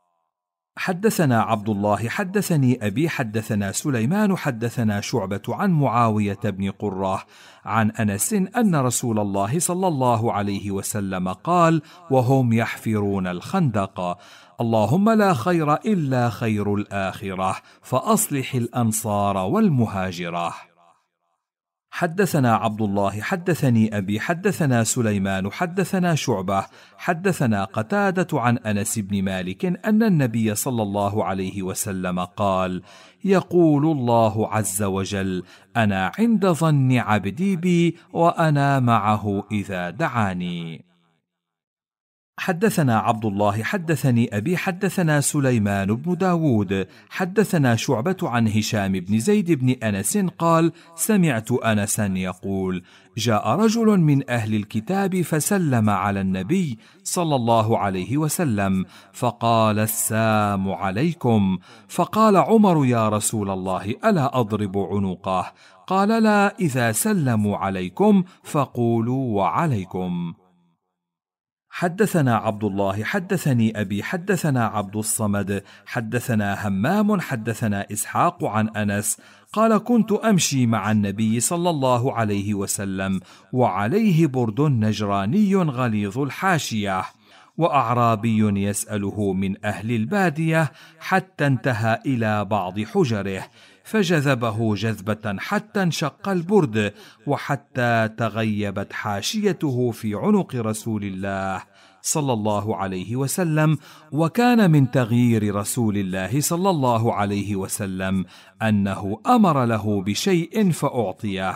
حدثنا عبد الله حدثني أبي حدثنا سليمان حدثنا شعبة عن معاوية بن قرة عن أنس أن رسول الله صلى الله عليه وسلم قال وهم يحفرون الخندق: اللهم لا خير إلا خير الآخرة فأصلح الأنصار والمهاجرة. حدثنا عبد الله حدثني أبي حدثنا سليمان حدثنا شعبة حدثنا قتادة عن أنس بن مالك أن النبي صلى الله عليه وسلم قال: يقول الله عز وجل: أنا عند ظن عبدي بي وأنا معه إذا دعاني. حدثنا عبد الله حدثني أبي حدثنا سليمان بن داود حدثنا شعبة عن هشام بن زيد بن أنس قال: سمعت أنسا يقول: جاء رجل من أهل الكتاب فسلم على النبي صلى الله عليه وسلم فقال: السلام عليكم. فقال عمر: يا رسول الله ألا أضرب عنقه؟ قال: لا، إذا سلموا عليكم فقولوا وعليكم. حدثنا عبد الله حدثني أبي حدثنا عبد الصمد حدثنا همام حدثنا إسحاق عن أنس قال: كنت أمشي مع النبي صلى الله عليه وسلم وعليه برد نجراني غليظ الحاشية وأعرابي يسأله من أهل البادية حتى انتهى إلى بعض حجره فجذبه جذبة حتى انشق البرد وحتى تغيبت حاشيته في عنق رسول الله صلى الله عليه وسلم. وكان من تغيير رسول الله صلى الله عليه وسلم أنه أمر له بشيء فأعطيه.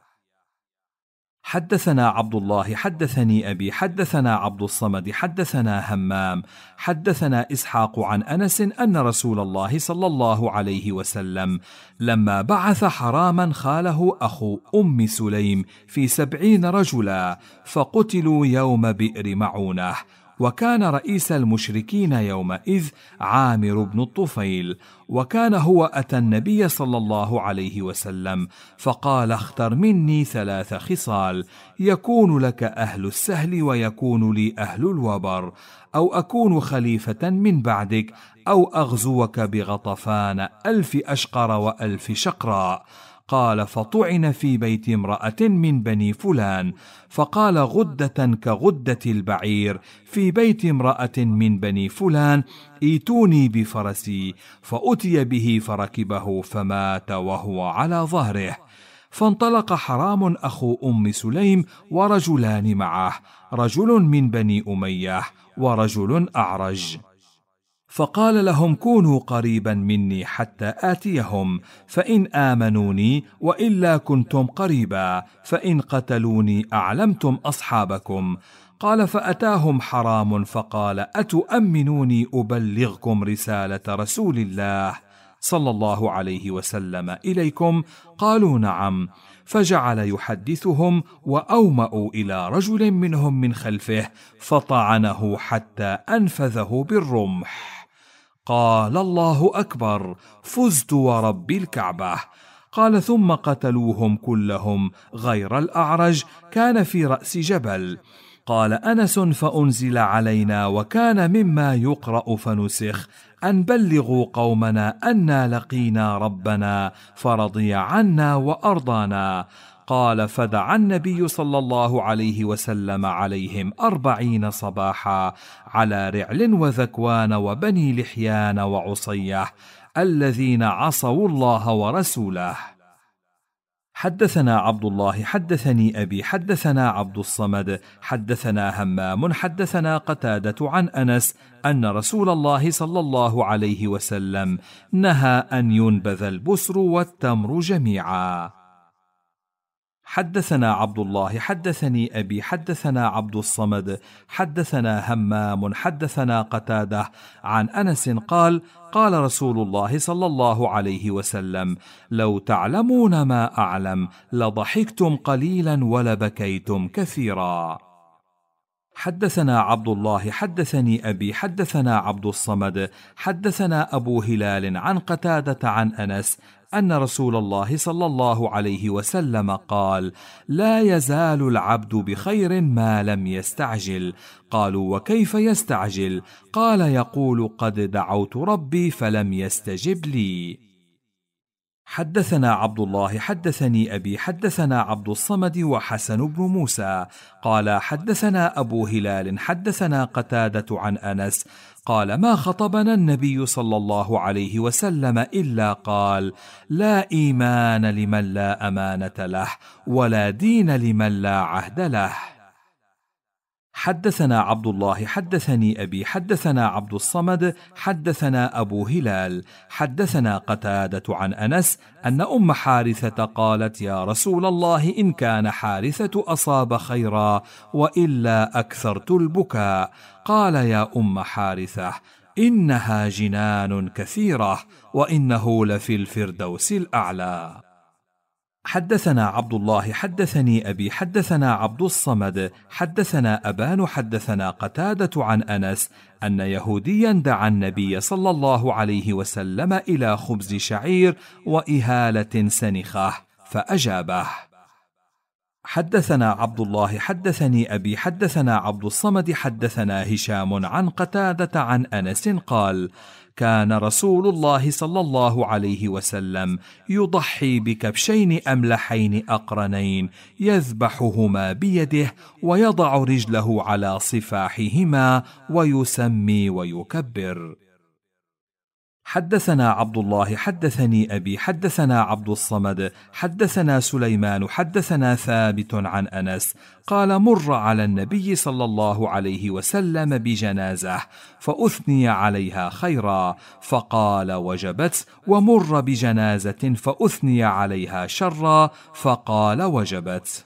حدثنا عبد الله حدثني أبي حدثنا عبد الصمد حدثنا همام حدثنا إسحاق عن أنس أن رسول الله صلى الله عليه وسلم لما بعث حراما خاله أخو أم سليم في 70 رجلا فقتلوا يوم بئر معونة، وكان رئيس المشركين يومئذ عامر بن الطفيل، وكان هو أتى النبي صلى الله عليه وسلم فقال: اختر مني 3 خصال، يكون لك أهل السهل ويكون لي أهل الوبر، أو أكون خليفة من بعدك، أو أغزوك بغطفان 1000 أشقر و1000 شقراء. قال: فطعن في بيت امرأة من بني فلان، فقال: غدة كغدة البعير في بيت امرأة من بني فلان، ايتوني بفرسي، فأتي به فركبه فمات وهو على ظهره. فانطلق حرام أخو أم سليم ورجلان معه، رجل من بني أمية ورجل أعرج، فقال لهم: كونوا قريبا مني حتى آتيهم، فإن آمنوني وإلا كنتم قريبا، فإن قتلوني أعلمتم أصحابكم. قال: فأتاهم حرام فقال: أتؤمنوني أبلغكم رسالة رسول الله صلى الله عليه وسلم إليكم؟ قالوا: نعم. فجعل يحدثهم وأومأوا إلى رجل منهم من خلفه فطعنه حتى أنفذه بالرمح. قال: الله أكبر، فزت ورب الكعبة. قال: ثم قتلوهم كلهم غير الأعرج، كان في رأس جبل. قال أنس: فأنزل علينا وكان مما يقرأ فنسخ أن بلغوا قومنا أنا لقينا ربنا فرضي عنا وأرضانا. قال: فدعا النبي صلى الله عليه وسلم عليهم 40 صباحا على رعل وذكوان وبني لحيان وعصيه الذين عصوا الله ورسوله. حدثنا عبد الله حدثني أبي حدثنا عبد الصمد حدثنا همام حدثنا قتادة عن أنس أن رسول الله صلى الله عليه وسلم نهى أن ينبذ البسر والتمر جميعا. حدثنا عبد الله حدثني أبي حدثنا عبد الصمد حدثنا همام حدثنا قتادة عن أنس قال: قال رسول الله صلى الله عليه وسلم: لو تعلمون ما أعلم لضحكتم قليلا ولبكيتم كثيرا. حدثنا عبد الله حدثني أبي حدثنا عبد الصمد حدثنا أبو هلال عن قتادة عن أنس أن رسول الله صلى الله عليه وسلم قال: لا يزال العبد بخير ما لم يستعجل. قالوا: وكيف يستعجل؟ قال: يقول: قد دعوت ربي فلم يستجب لي. حدثنا عبد الله حدثني أبي حدثنا عبد الصمد وحسن بن موسى قال: حدثنا أبو هلال حدثنا قتادة عن أنس قال: ما خطبنا النبي صلى الله عليه وسلم إلا قال: لا إيمان لمن لا أمانة له، ولا دين لمن لا عهد له. حدثنا عبد الله حدثني أبي حدثنا عبد الصمد حدثنا أبو هلال حدثنا قتادة عن أنس أن أم حارثة قالت: يا رسول الله، إن كان حارثة أصاب خيرا وإلا أكثرت البكاء. قال: يا أم حارثة، إنها جنان كثيرة، وإنه لفي الفردوس الأعلى. حدثنا عبد الله حدثني أبي حدثنا عبد الصمد حدثنا أبان حدثنا قتادة عن أنس أن يهوديا دعا النبي صلى الله عليه وسلم إلى خبز شعير وإهالة سنخة فأجابه. حدثنا عبد الله حدثني أبي حدثنا عبد الصمد حدثنا هشام عن قتادة عن أنس قال: كان رسول الله صلى الله عليه وسلم يضحي بكبشين أملحين أقرنين يذبحهما بيده ويضع رجله على صفاحهما ويسمي ويكبر. حدثنا عبد الله حدثني أبي حدثنا عبد الصمد حدثنا سليمان حدثنا ثابت عن أنس قال: مر على النبي صلى الله عليه وسلم بجنازة فأثني عليها خيرا، فقال: وجبت. ومر بجنازة فأثني عليها شرا، فقال: وجبت.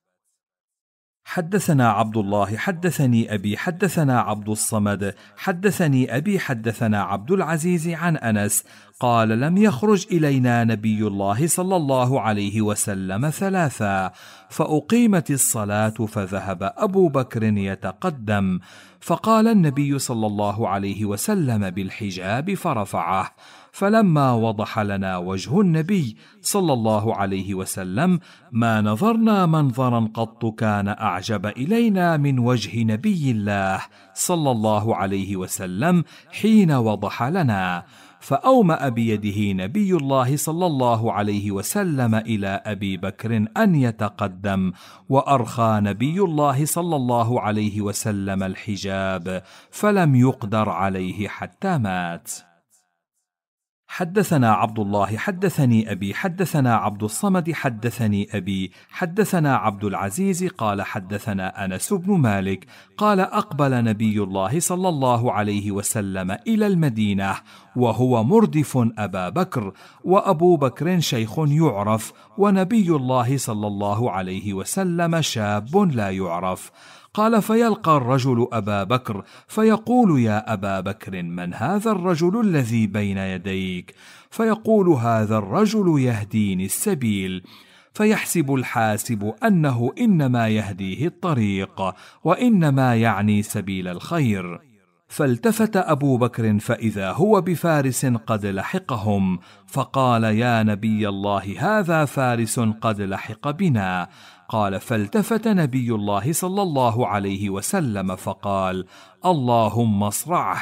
حدثنا عبد الله حدثني أبي حدثنا عبد الصمد حدثني أبي حدثنا عبد العزيز عن أنس قال: لم يخرج إلينا نبي الله صلى الله عليه وسلم ثلاثا، فأقيمت الصلاة فذهب أبو بكر يتقدم، فقال النبي صلى الله عليه وسلم بالحجاب فرفعه، فلما وضح لنا وجه النبي صلى الله عليه وسلم ما نظرنا منظرا قط كان أعجب إلينا من وجه نبي الله صلى الله عليه وسلم حين وضح لنا، فأومأ بيده نبي الله صلى الله عليه وسلم إلى أبي بكر أن يتقدم، وأرخى نبي الله صلى الله عليه وسلم الحجاب فلم يقدر عليه حتى مات. حدثنا عبد الله حدثني أبي حدثنا عبد الصمد حدثني أبي حدثنا عبد العزيز قال: حدثنا أنس بن مالك قال: أقبل نبي الله صلى الله عليه وسلم إلى المدينة وهو مردف أبا بكر، وأبو بكر شيخ يعرف، ونبي الله صلى الله عليه وسلم شاب لا يعرف. قال: فيلقى الرجل أبا بكر فيقول: يا أبا بكر، من هذا الرجل الذي بين يديك؟ فيقول: هذا الرجل يهديني السبيل. فيحسب الحاسب أنه إنما يهديه الطريق، وإنما يعني سبيل الخير. فالتفت أبو بكر فإذا هو بفارس قد لحقهم، فقال: يا نبي الله، هذا فارس قد لحق بنا. قال: فالتفت نبي الله صلى الله عليه وسلم فقال: اللهم اصرعه،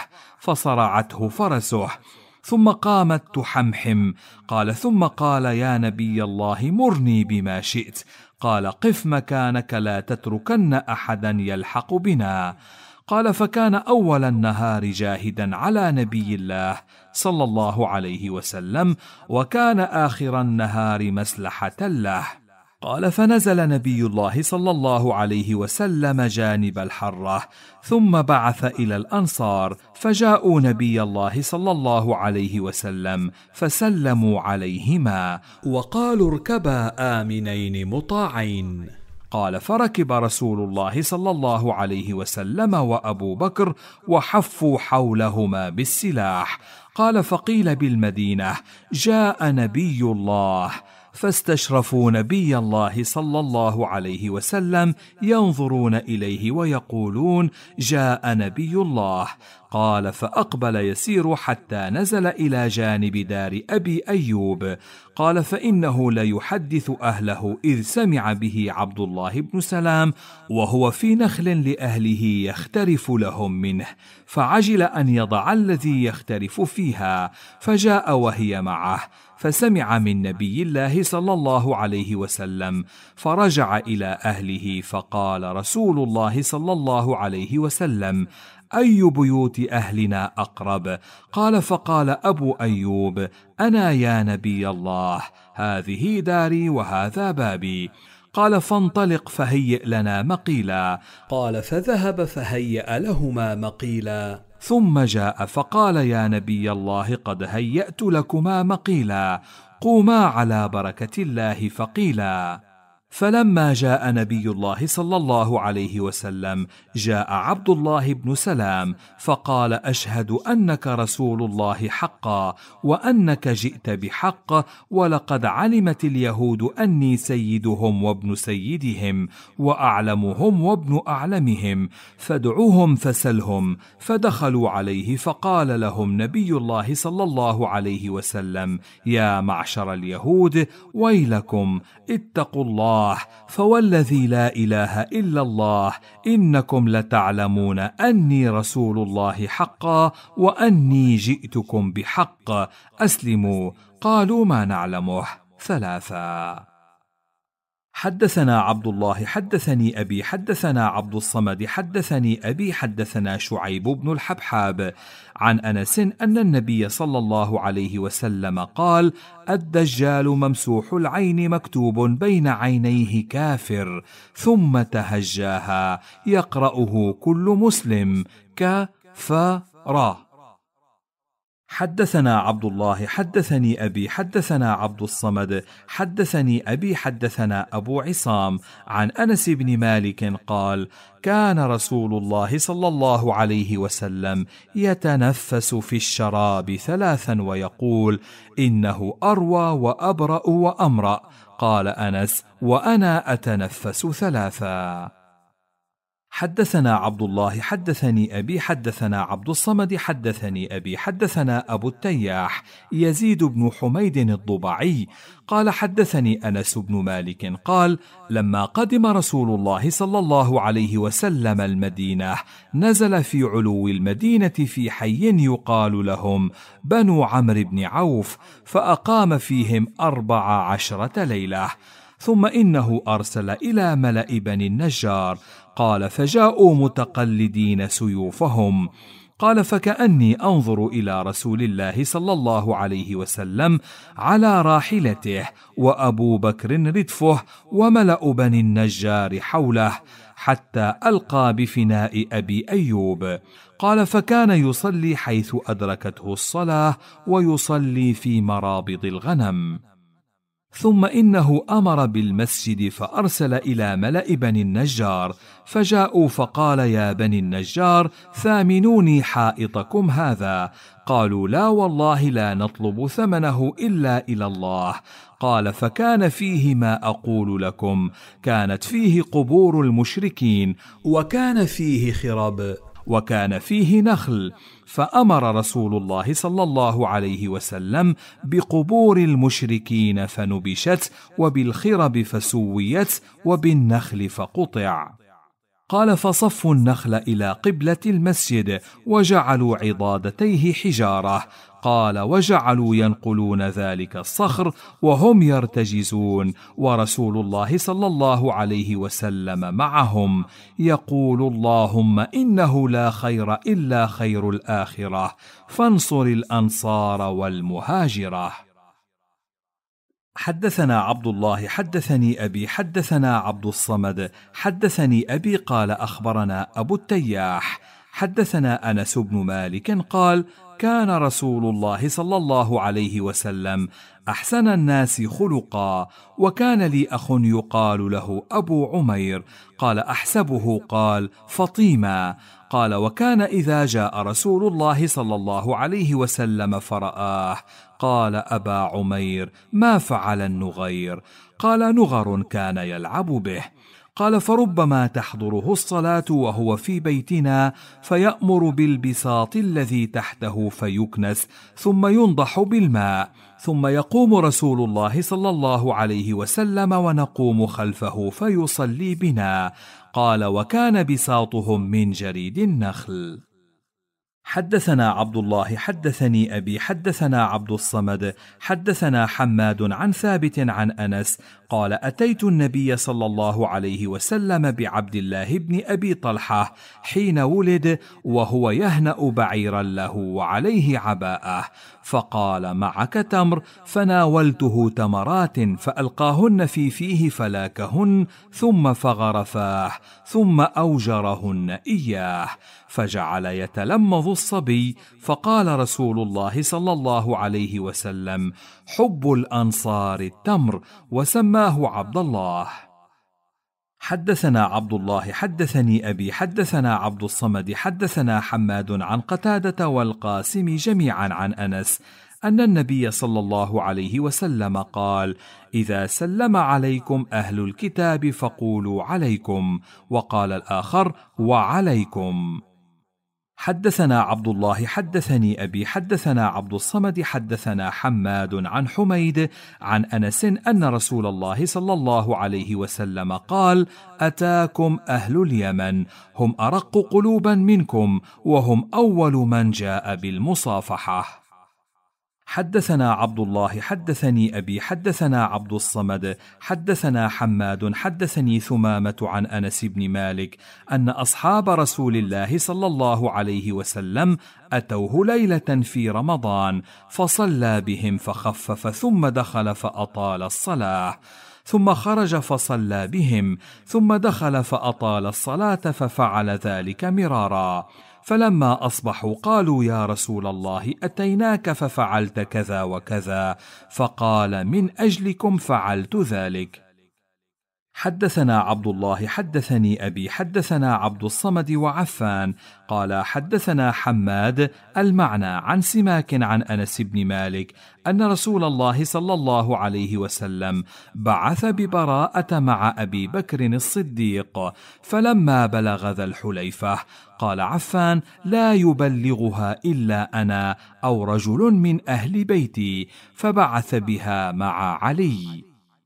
فصرعته فرسه، ثم قامت تحمحم. قال: ثم قال: يا نبي الله، مرني بما شئت. قال: قف مكانك، لا تتركن أحدا يلحق بنا. قال: فكان أول النهار جاهدا على نبي الله صلى الله عليه وسلم، وكان آخر النهار مسلحة له. قال: فنزل نبي الله صلى الله عليه وسلم جانب الحرة، ثم بعث إلى الأنصار، فجاءوا نبي الله صلى الله عليه وسلم فسلموا عليهما وقالوا: اركبا آمنين مطاعين. قال: فركب رسول الله صلى الله عليه وسلم وأبو بكر، وحفوا حولهما بالسلاح. قال: فقيل بالمدينة: جاء نبي الله. فاستشرفوا نبي الله صلى الله عليه وسلم ينظرون إليه ويقولون: جاء نبي الله. قال: فأقبل يسير حتى نزل إلى جانب دار أبي أيوب. قال: فإنه ليحدث أهله إذ سمع به عبد الله بن سلام، وهو في نخل لأهله يخترف لهم منه، فعجل أن يضع الذي يخترف فيها، فجاء وهي معه، فسمع من نبي الله صلى الله عليه وسلم، فرجع إلى أهله. فقال رسول الله صلى الله عليه وسلم: أي بيوت أهلنا أقرب؟ قال: فقال أبو أيوب: أنا يا نبي الله، هذه داري وهذا بابي. قال: فانطلق فهيئ لنا مقيلا. قال: فذهب فهيأ لهما مقيلا. ثم جاء فقال: يا نبي الله، قد هيأت لكما مقيلا، قوما على بركة الله. فقيلا. فلما جاء نبي الله صلى الله عليه وسلم، جاء عبد الله بن سلام فقال: أشهد أنك رسول الله حقا، وأنك جئت بحق، ولقد علمت اليهود أني سيدهم وابن سيدهم، وأعلمهم وابن أعلمهم، فادعوهم فسلهم. فدخلوا عليه، فقال لهم نبي الله صلى الله عليه وسلم: يا معشر اليهود، ويلكم، اتقوا الله، فوالذي لا إله إلا الله، إنكم لتعلمون أني رسول الله حقا، وأني جئتكم بحق، أسلموا. قالوا: ما نعلمه. 3. حدثنا عبد الله حدثني أبي حدثنا عبد الصمد حدثني أبي حدثنا شعيب بن الحبحاب عن أنس أن النبي صلى الله عليه وسلم قال: الدجال ممسوح العين مكتوب بين عينيه كافر، ثم تهجاها يقرأه كل مسلم كفر. حدثنا عبد الله حدثني أبي حدثنا عبد الصمد حدثني أبي حدثنا أبو عصام عن أنس بن مالك قال: كان رسول الله صلى الله عليه وسلم يتنفس في الشراب 3 ويقول: إنه أروى وأبرأ وأمرأ. قال أنس: وأنا أتنفس 3. حدثنا عبد الله حدثني أبي حدثنا عبد الصمد حدثني أبي حدثنا أبو التياح يزيد بن حميد الضبعي قال: حدثني أنس بن مالك قال: لما قدم رسول الله صلى الله عليه وسلم المدينة، نزل في علو المدينة في حي يقال لهم بنو عمرو بن عوف، فأقام فيهم 14 ليلة. ثم إنه أرسل إلى ملأ بني النجار. قال: فجاءوا متقلدين سيوفهم. قال: فكأني أنظر إلى رسول الله صلى الله عليه وسلم على راحلته، وأبو بكر ردفه، وملأ بني النجار حوله، حتى ألقى بفناء أبي أيوب. قال: فكان يصلي حيث أدركته الصلاة، ويصلي في مرابض الغنم. ثم إنه أمر بالمسجد، فأرسل إلى ملأ بني النجار، فجاءوا فقال: يا بني النجار، ثامنوني حائطكم هذا. قالوا: لا والله، لا نطلب ثمنه إلا إلى الله. قال: فكان فيه ما أقول لكم، كانت فيه قبور المشركين، وكان فيه خرب، وكان فيه نخل، فأمر رسول الله صلى الله عليه وسلم بقبور المشركين فنبشت، وبالخرب فسويت، وبالنخل فقطع. قال: فصفوا النخل إلى قبلة المسجد وجعلوا عضادتيه حجارة. قال: وجعلوا ينقلون ذلك الصخر وهم يرتجزون، ورسول الله صلى الله عليه وسلم معهم، يقول: اللهم إنه لا خير إلا خير الآخرة، فانصر الأنصار والمهاجرة. حدثنا عبد الله حدثني أبي حدثنا عبد الصمد حدثني أبي قال: أخبرنا أبو التياح حدثنا أنس بن مالك قال: كان رسول الله صلى الله عليه وسلم أحسن الناس خلقا، وكان لي أخ يقال له أبو عمير، قال: أحسبه قال فطيما، قال: وكان إذا جاء رسول الله صلى الله عليه وسلم فرآه قال: أبا عمير ما فعل النغير؟ قال: نغر كان يلعب به. قال: فربما تحضره الصلاة وهو في بيتنا فيأمر بالبساط الذي تحته فيكنس، ثم ينضح بالماء، ثم يقوم رسول الله صلى الله عليه وسلم ونقوم خلفه فيصلي بنا. قال: وكان بساطهم من جريد النخل. حدثنا عبد الله حدثني أبي حدثنا عبد الصمد حدثنا حماد عن ثابت عن أنس قال: أتيت النبي صلى الله عليه وسلم بعبد الله بن أبي طلحة حين ولد وهو يهنأ بعيرا له وعليه عباءة، فقال: معك تمر؟ فناولته تمرات فألقاهن في فيه فلاكهن، ثم فغر فاه، ثم أوجرهن إياه، فجعل يتلمظ الصبي. فقال رسول الله صلى الله عليه وسلم: حب الأنصار التمر، وسماه عبد الله. حدثنا عبد الله حدثني أبي حدثنا عبد الصمد حدثنا حماد عن قتادة والقاسم جميعا عن أنس أن النبي صلى الله عليه وسلم قال: إذا سلم عليكم أهل الكتاب فقولوا عليكم، وقال الآخر: وعليكم. حدثنا عبد الله حدثني أبي حدثنا عبد الصمد حدثنا حماد عن حميد عن أنس أن رسول الله صلى الله عليه وسلم قال: أتاكم أهل اليمن، هم أرق قلوبا منكم، وهم أول من جاء بالمصافحة. حدثنا عبد الله حدثني أبي حدثنا عبد الصمد حدثنا حماد حدثني ثمامة عن أنس بن مالك أن أصحاب رسول الله صلى الله عليه وسلم أتوه ليلة في رمضان فصلى بهم فخفف، ثم دخل فأطال الصلاة، ثم خرج فصلى بهم، ثم دخل فأطال الصلاة، ففعل ذلك مرارا. فلما أصبحوا قالوا: يا رسول الله، أتيناك ففعلت كذا وكذا، فقال: من أجلكم فعلت ذلك. حدثنا عبد الله حدثني أبي حدثنا عبد الصمد وعفان قال: حدثنا حماد المعنى عن سماك عن أنس بن مالك أن رسول الله صلى الله عليه وسلم بعث ببراءة مع أبي بكر الصديق، فلما بلغ ذا الحليفة قال عفان: لا يبلغها إلا أنا أو رجل من أهل بيتي، فبعث بها مع علي.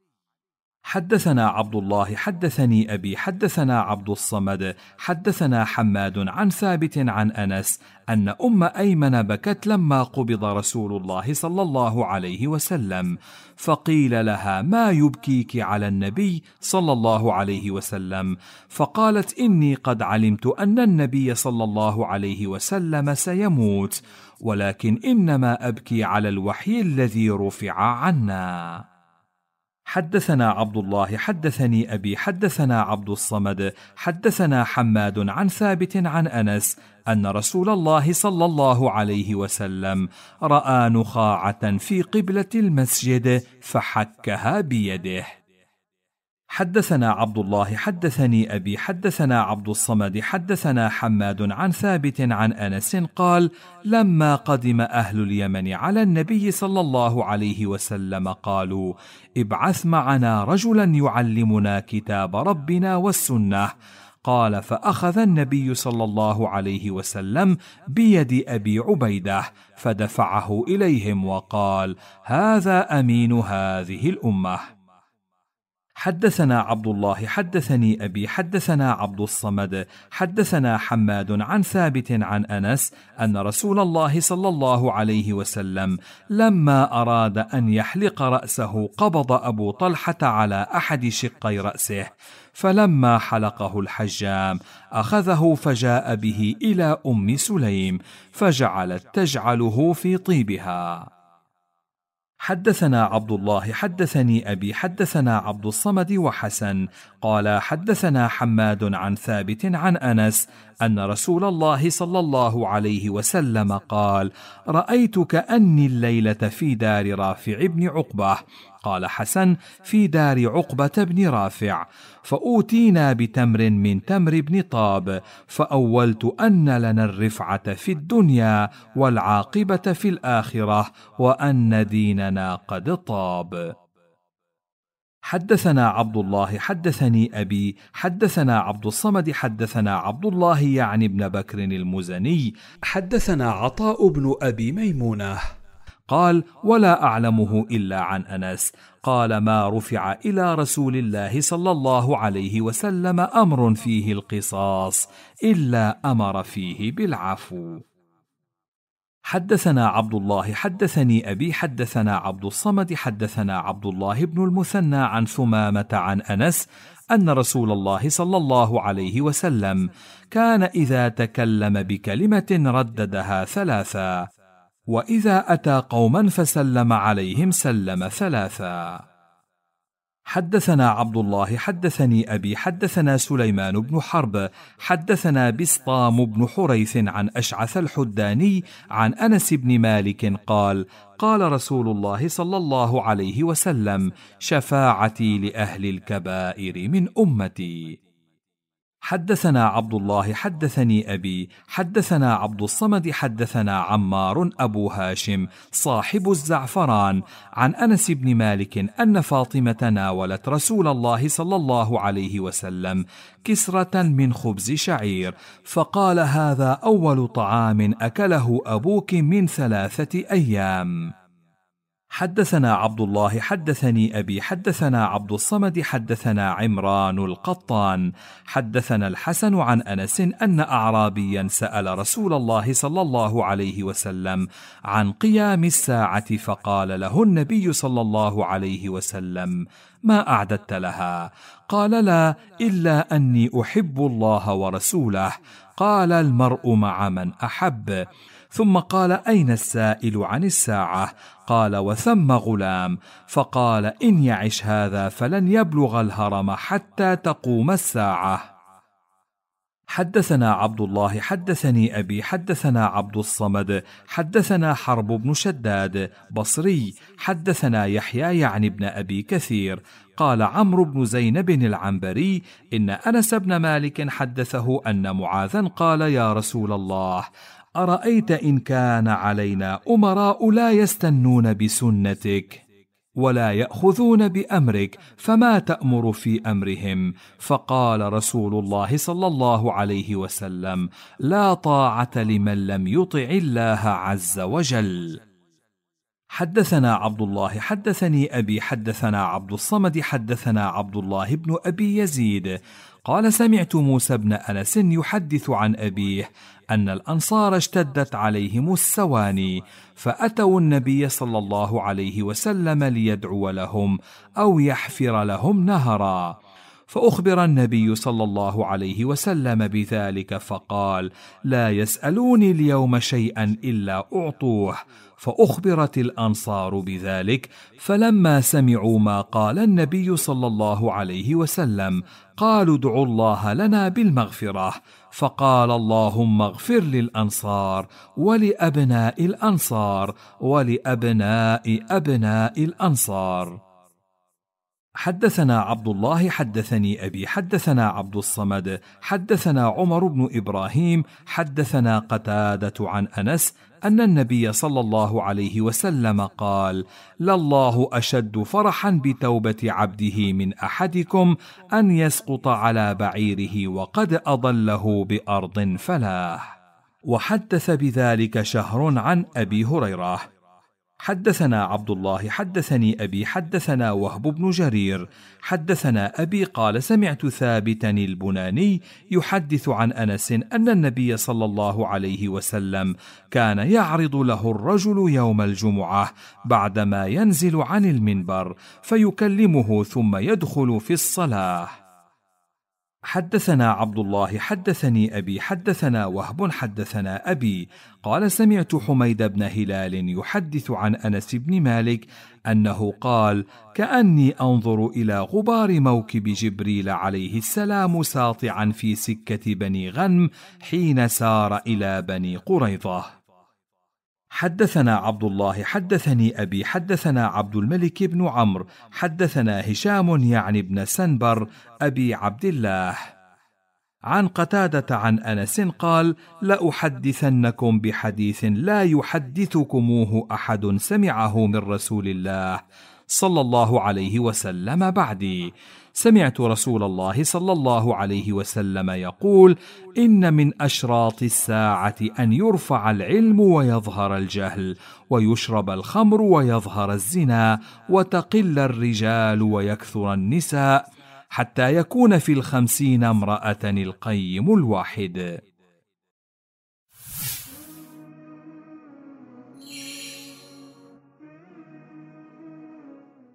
حدثنا عبد الله حدثني أبي حدثنا عبد الصمد حدثنا حماد عن ثابت عن أنس أن أم أيمن بكت لما قبض رسول الله صلى الله عليه وسلم، فقيل لها: ما يبكيك على النبي صلى الله عليه وسلم؟ فقالت: إني قد علمت أن النبي صلى الله عليه وسلم سيموت، ولكن إنما أبكي على الوحي الذي رفع عنا. حدثنا عبد الله حدثني أبي حدثنا عبد الصمد حدثنا حماد عن ثابت عن أنس أن رسول الله صلى الله عليه وسلم رأى نخاعة في قبلة المسجد فحكها بيده. حدثنا عبد الله حدثني أبي حدثنا عبد الصمد حدثنا حماد عن ثابت عن أنس قال: لما قدم أهل اليمن على النبي صلى الله عليه وسلم قالوا: ابعث معنا رجلا يعلمنا كتاب ربنا والسنة. قال: فأخذ النبي صلى الله عليه وسلم بيد أبي عبيدة فدفعه إليهم وقال: هذا أمين هذه الأمة. حدثنا عبد الله حدثني أبي حدثنا عبد الصمد حدثنا حماد عن ثابت عن أنس أن رسول الله صلى الله عليه وسلم لما أراد أن يحلق رأسه قبض أبو طلحة على أحد شقي رأسه، فلما حلقه الحجام أخذه فجاء به إلى أم سليم فجعلت تجعله في طيبها. حدثنا عبد الله حدثني أبي حدثنا عبد الصمد وحسن قال حدثنا حماد عن ثابت عن أنس أن رسول الله صلى الله عليه وسلم قال: رأيت كأني الليلة في دار رافع بن عقبة. قال حسن: في دار عقبة بن رافع، فأوتينا بتمر من تمر بن طاب، فأولت أن لنا الرفعة في الدنيا والعاقبة في الآخرة، وأن ديننا قد طاب. حدثنا عبد الله حدثني أبي حدثنا عبد الصمد حدثنا عبد الله يعني ابن بكر المزني حدثنا عطاء بن أبي ميمونة قال: ولا أعلمه إلا عن أنس قال: ما رفع إلى رسول الله صلى الله عليه وسلم أمر فيه القصاص إلا أمر فيه بالعفو. حدثنا عبد الله حدثني أبي حدثنا عبد الصمد حدثنا عبد الله بن المثنى عن ثمامة عن أنس أن رسول الله صلى الله عليه وسلم كان إذا تكلم بكلمة رددها ثلاثا، وإذا أتى قوما فسلم عليهم سلم ثلاثا. حدثنا عبد الله حدثني أبي حدثنا سليمان بن حرب حدثنا بسطام بن حريث عن أشعث الحداني عن أنس بن مالك قال: قال رسول الله صلى الله عليه وسلم: شفاعتي لأهل الكبائر من أمتي. حدثنا عبد الله حدثني أبي حدثنا عبد الصمد حدثنا عمار أبو هاشم صاحب الزعفران عن أنس بن مالك أن فاطمة ناولت رسول الله صلى الله عليه وسلم كسرة من خبز شعير، فقال: هذا أول طعام أكله أبوك من 3 أيام. حدثنا عبد الله حدثني أبي حدثنا عبد الصمد حدثنا عمران القطان حدثنا الحسن عن أنس أن أعرابيا سأل رسول الله صلى الله عليه وسلم عن قيام الساعة، فقال له النبي صلى الله عليه وسلم: ما أعددت لها؟ قال: لا، إلا أني أحب الله ورسوله. قال: المرء مع من أحب. ثم قال: أين السائل عن الساعة؟ قال: وثم غلام. فقال: إن يعش هذا فلن يبلغ الهرم حتى تقوم الساعة. حدثنا عبد الله حدثني أبي حدثنا عبد الصمد حدثنا حرب بن شداد بصري حدثنا يحيى يعني ابن أبي كثير قال: عمرو بن زينب العنبري إن أنس بن مالك حدثه أن معاذا قال: يا رسول الله، أرأيت إن كان علينا أمراء لا يستنون بسنتك ولا يأخذون بأمرك، فما تأمر في أمرهم؟ فقال رسول الله صلى الله عليه وسلم: لا طاعة لمن لم يطع الله عز وجل. حدثنا عبد الله حدثني أبي حدثنا عبد الصمد حدثنا عبد الله بن أبي يزيد قال: سمعت موسى بن أنس يحدث عن أبيه أن الأنصار اشتدت عليهم السواني، فأتوا النبي صلى الله عليه وسلم ليدعو لهم أو يحفر لهم نهرا، فأخبر النبي صلى الله عليه وسلم بذلك فقال: لا يسألوني اليوم شيئا إلا أعطوه. فأخبرت الأنصار بذلك، فلما سمعوا ما قال النبي صلى الله عليه وسلم قالوا: ادعوا الله لنا بالمغفرة. فقال: اللهم اغفر للأنصار ولأبناء الأنصار ولأبناء أبناء الأنصار. حدثنا عبد الله حدثني أبي حدثنا عبد الصمد حدثنا عمر بن إبراهيم حدثنا قتادة عن أنس أن النبي صلى الله عليه وسلم قال: لله أشد فرحا بتوبة عبده من أحدكم أن يسقط على بعيره وقد أضله بأرض فلاح. وحدث بذلك شهر عن أبي هريرة. حدثنا عبد الله حدثني أبي حدثنا وهب بن جرير حدثنا أبي قال: سمعت ثابتا البناني يحدث عن أنس أن النبي صلى الله عليه وسلم كان يعرض له الرجل يوم الجمعة بعدما ينزل عن المنبر فيكلمه ثم يدخل في الصلاة. حدثنا عبد الله حدثني أبي حدثنا وهب حدثنا أبي قال: سمعت حميد بن هلال يحدث عن أنس بن مالك أنه قال: كأني أنظر إلى غبار موكب جبريل عليه السلام ساطعا في سكة بني غنم حين سار إلى بني قريظة. حدثنا عبد الله حدثني أبي حدثنا عبد الملك بن عمرو حدثنا هشام يعني بن سنبر أبي عبد الله عن قتادة عن أنس قال: لأحدثنكم بحديث لا يحدثكموه أحد سمعه من رسول الله صلى الله عليه وسلم بعدي. سمعت رسول الله صلى الله عليه وسلم يقول: إن من أشراط الساعة أن يرفع العلم ويظهر الجهل، ويشرب الخمر ويظهر الزنا، وتقل الرجال ويكثر النساء، حتى يكون في 50 امرأة القيم الواحد.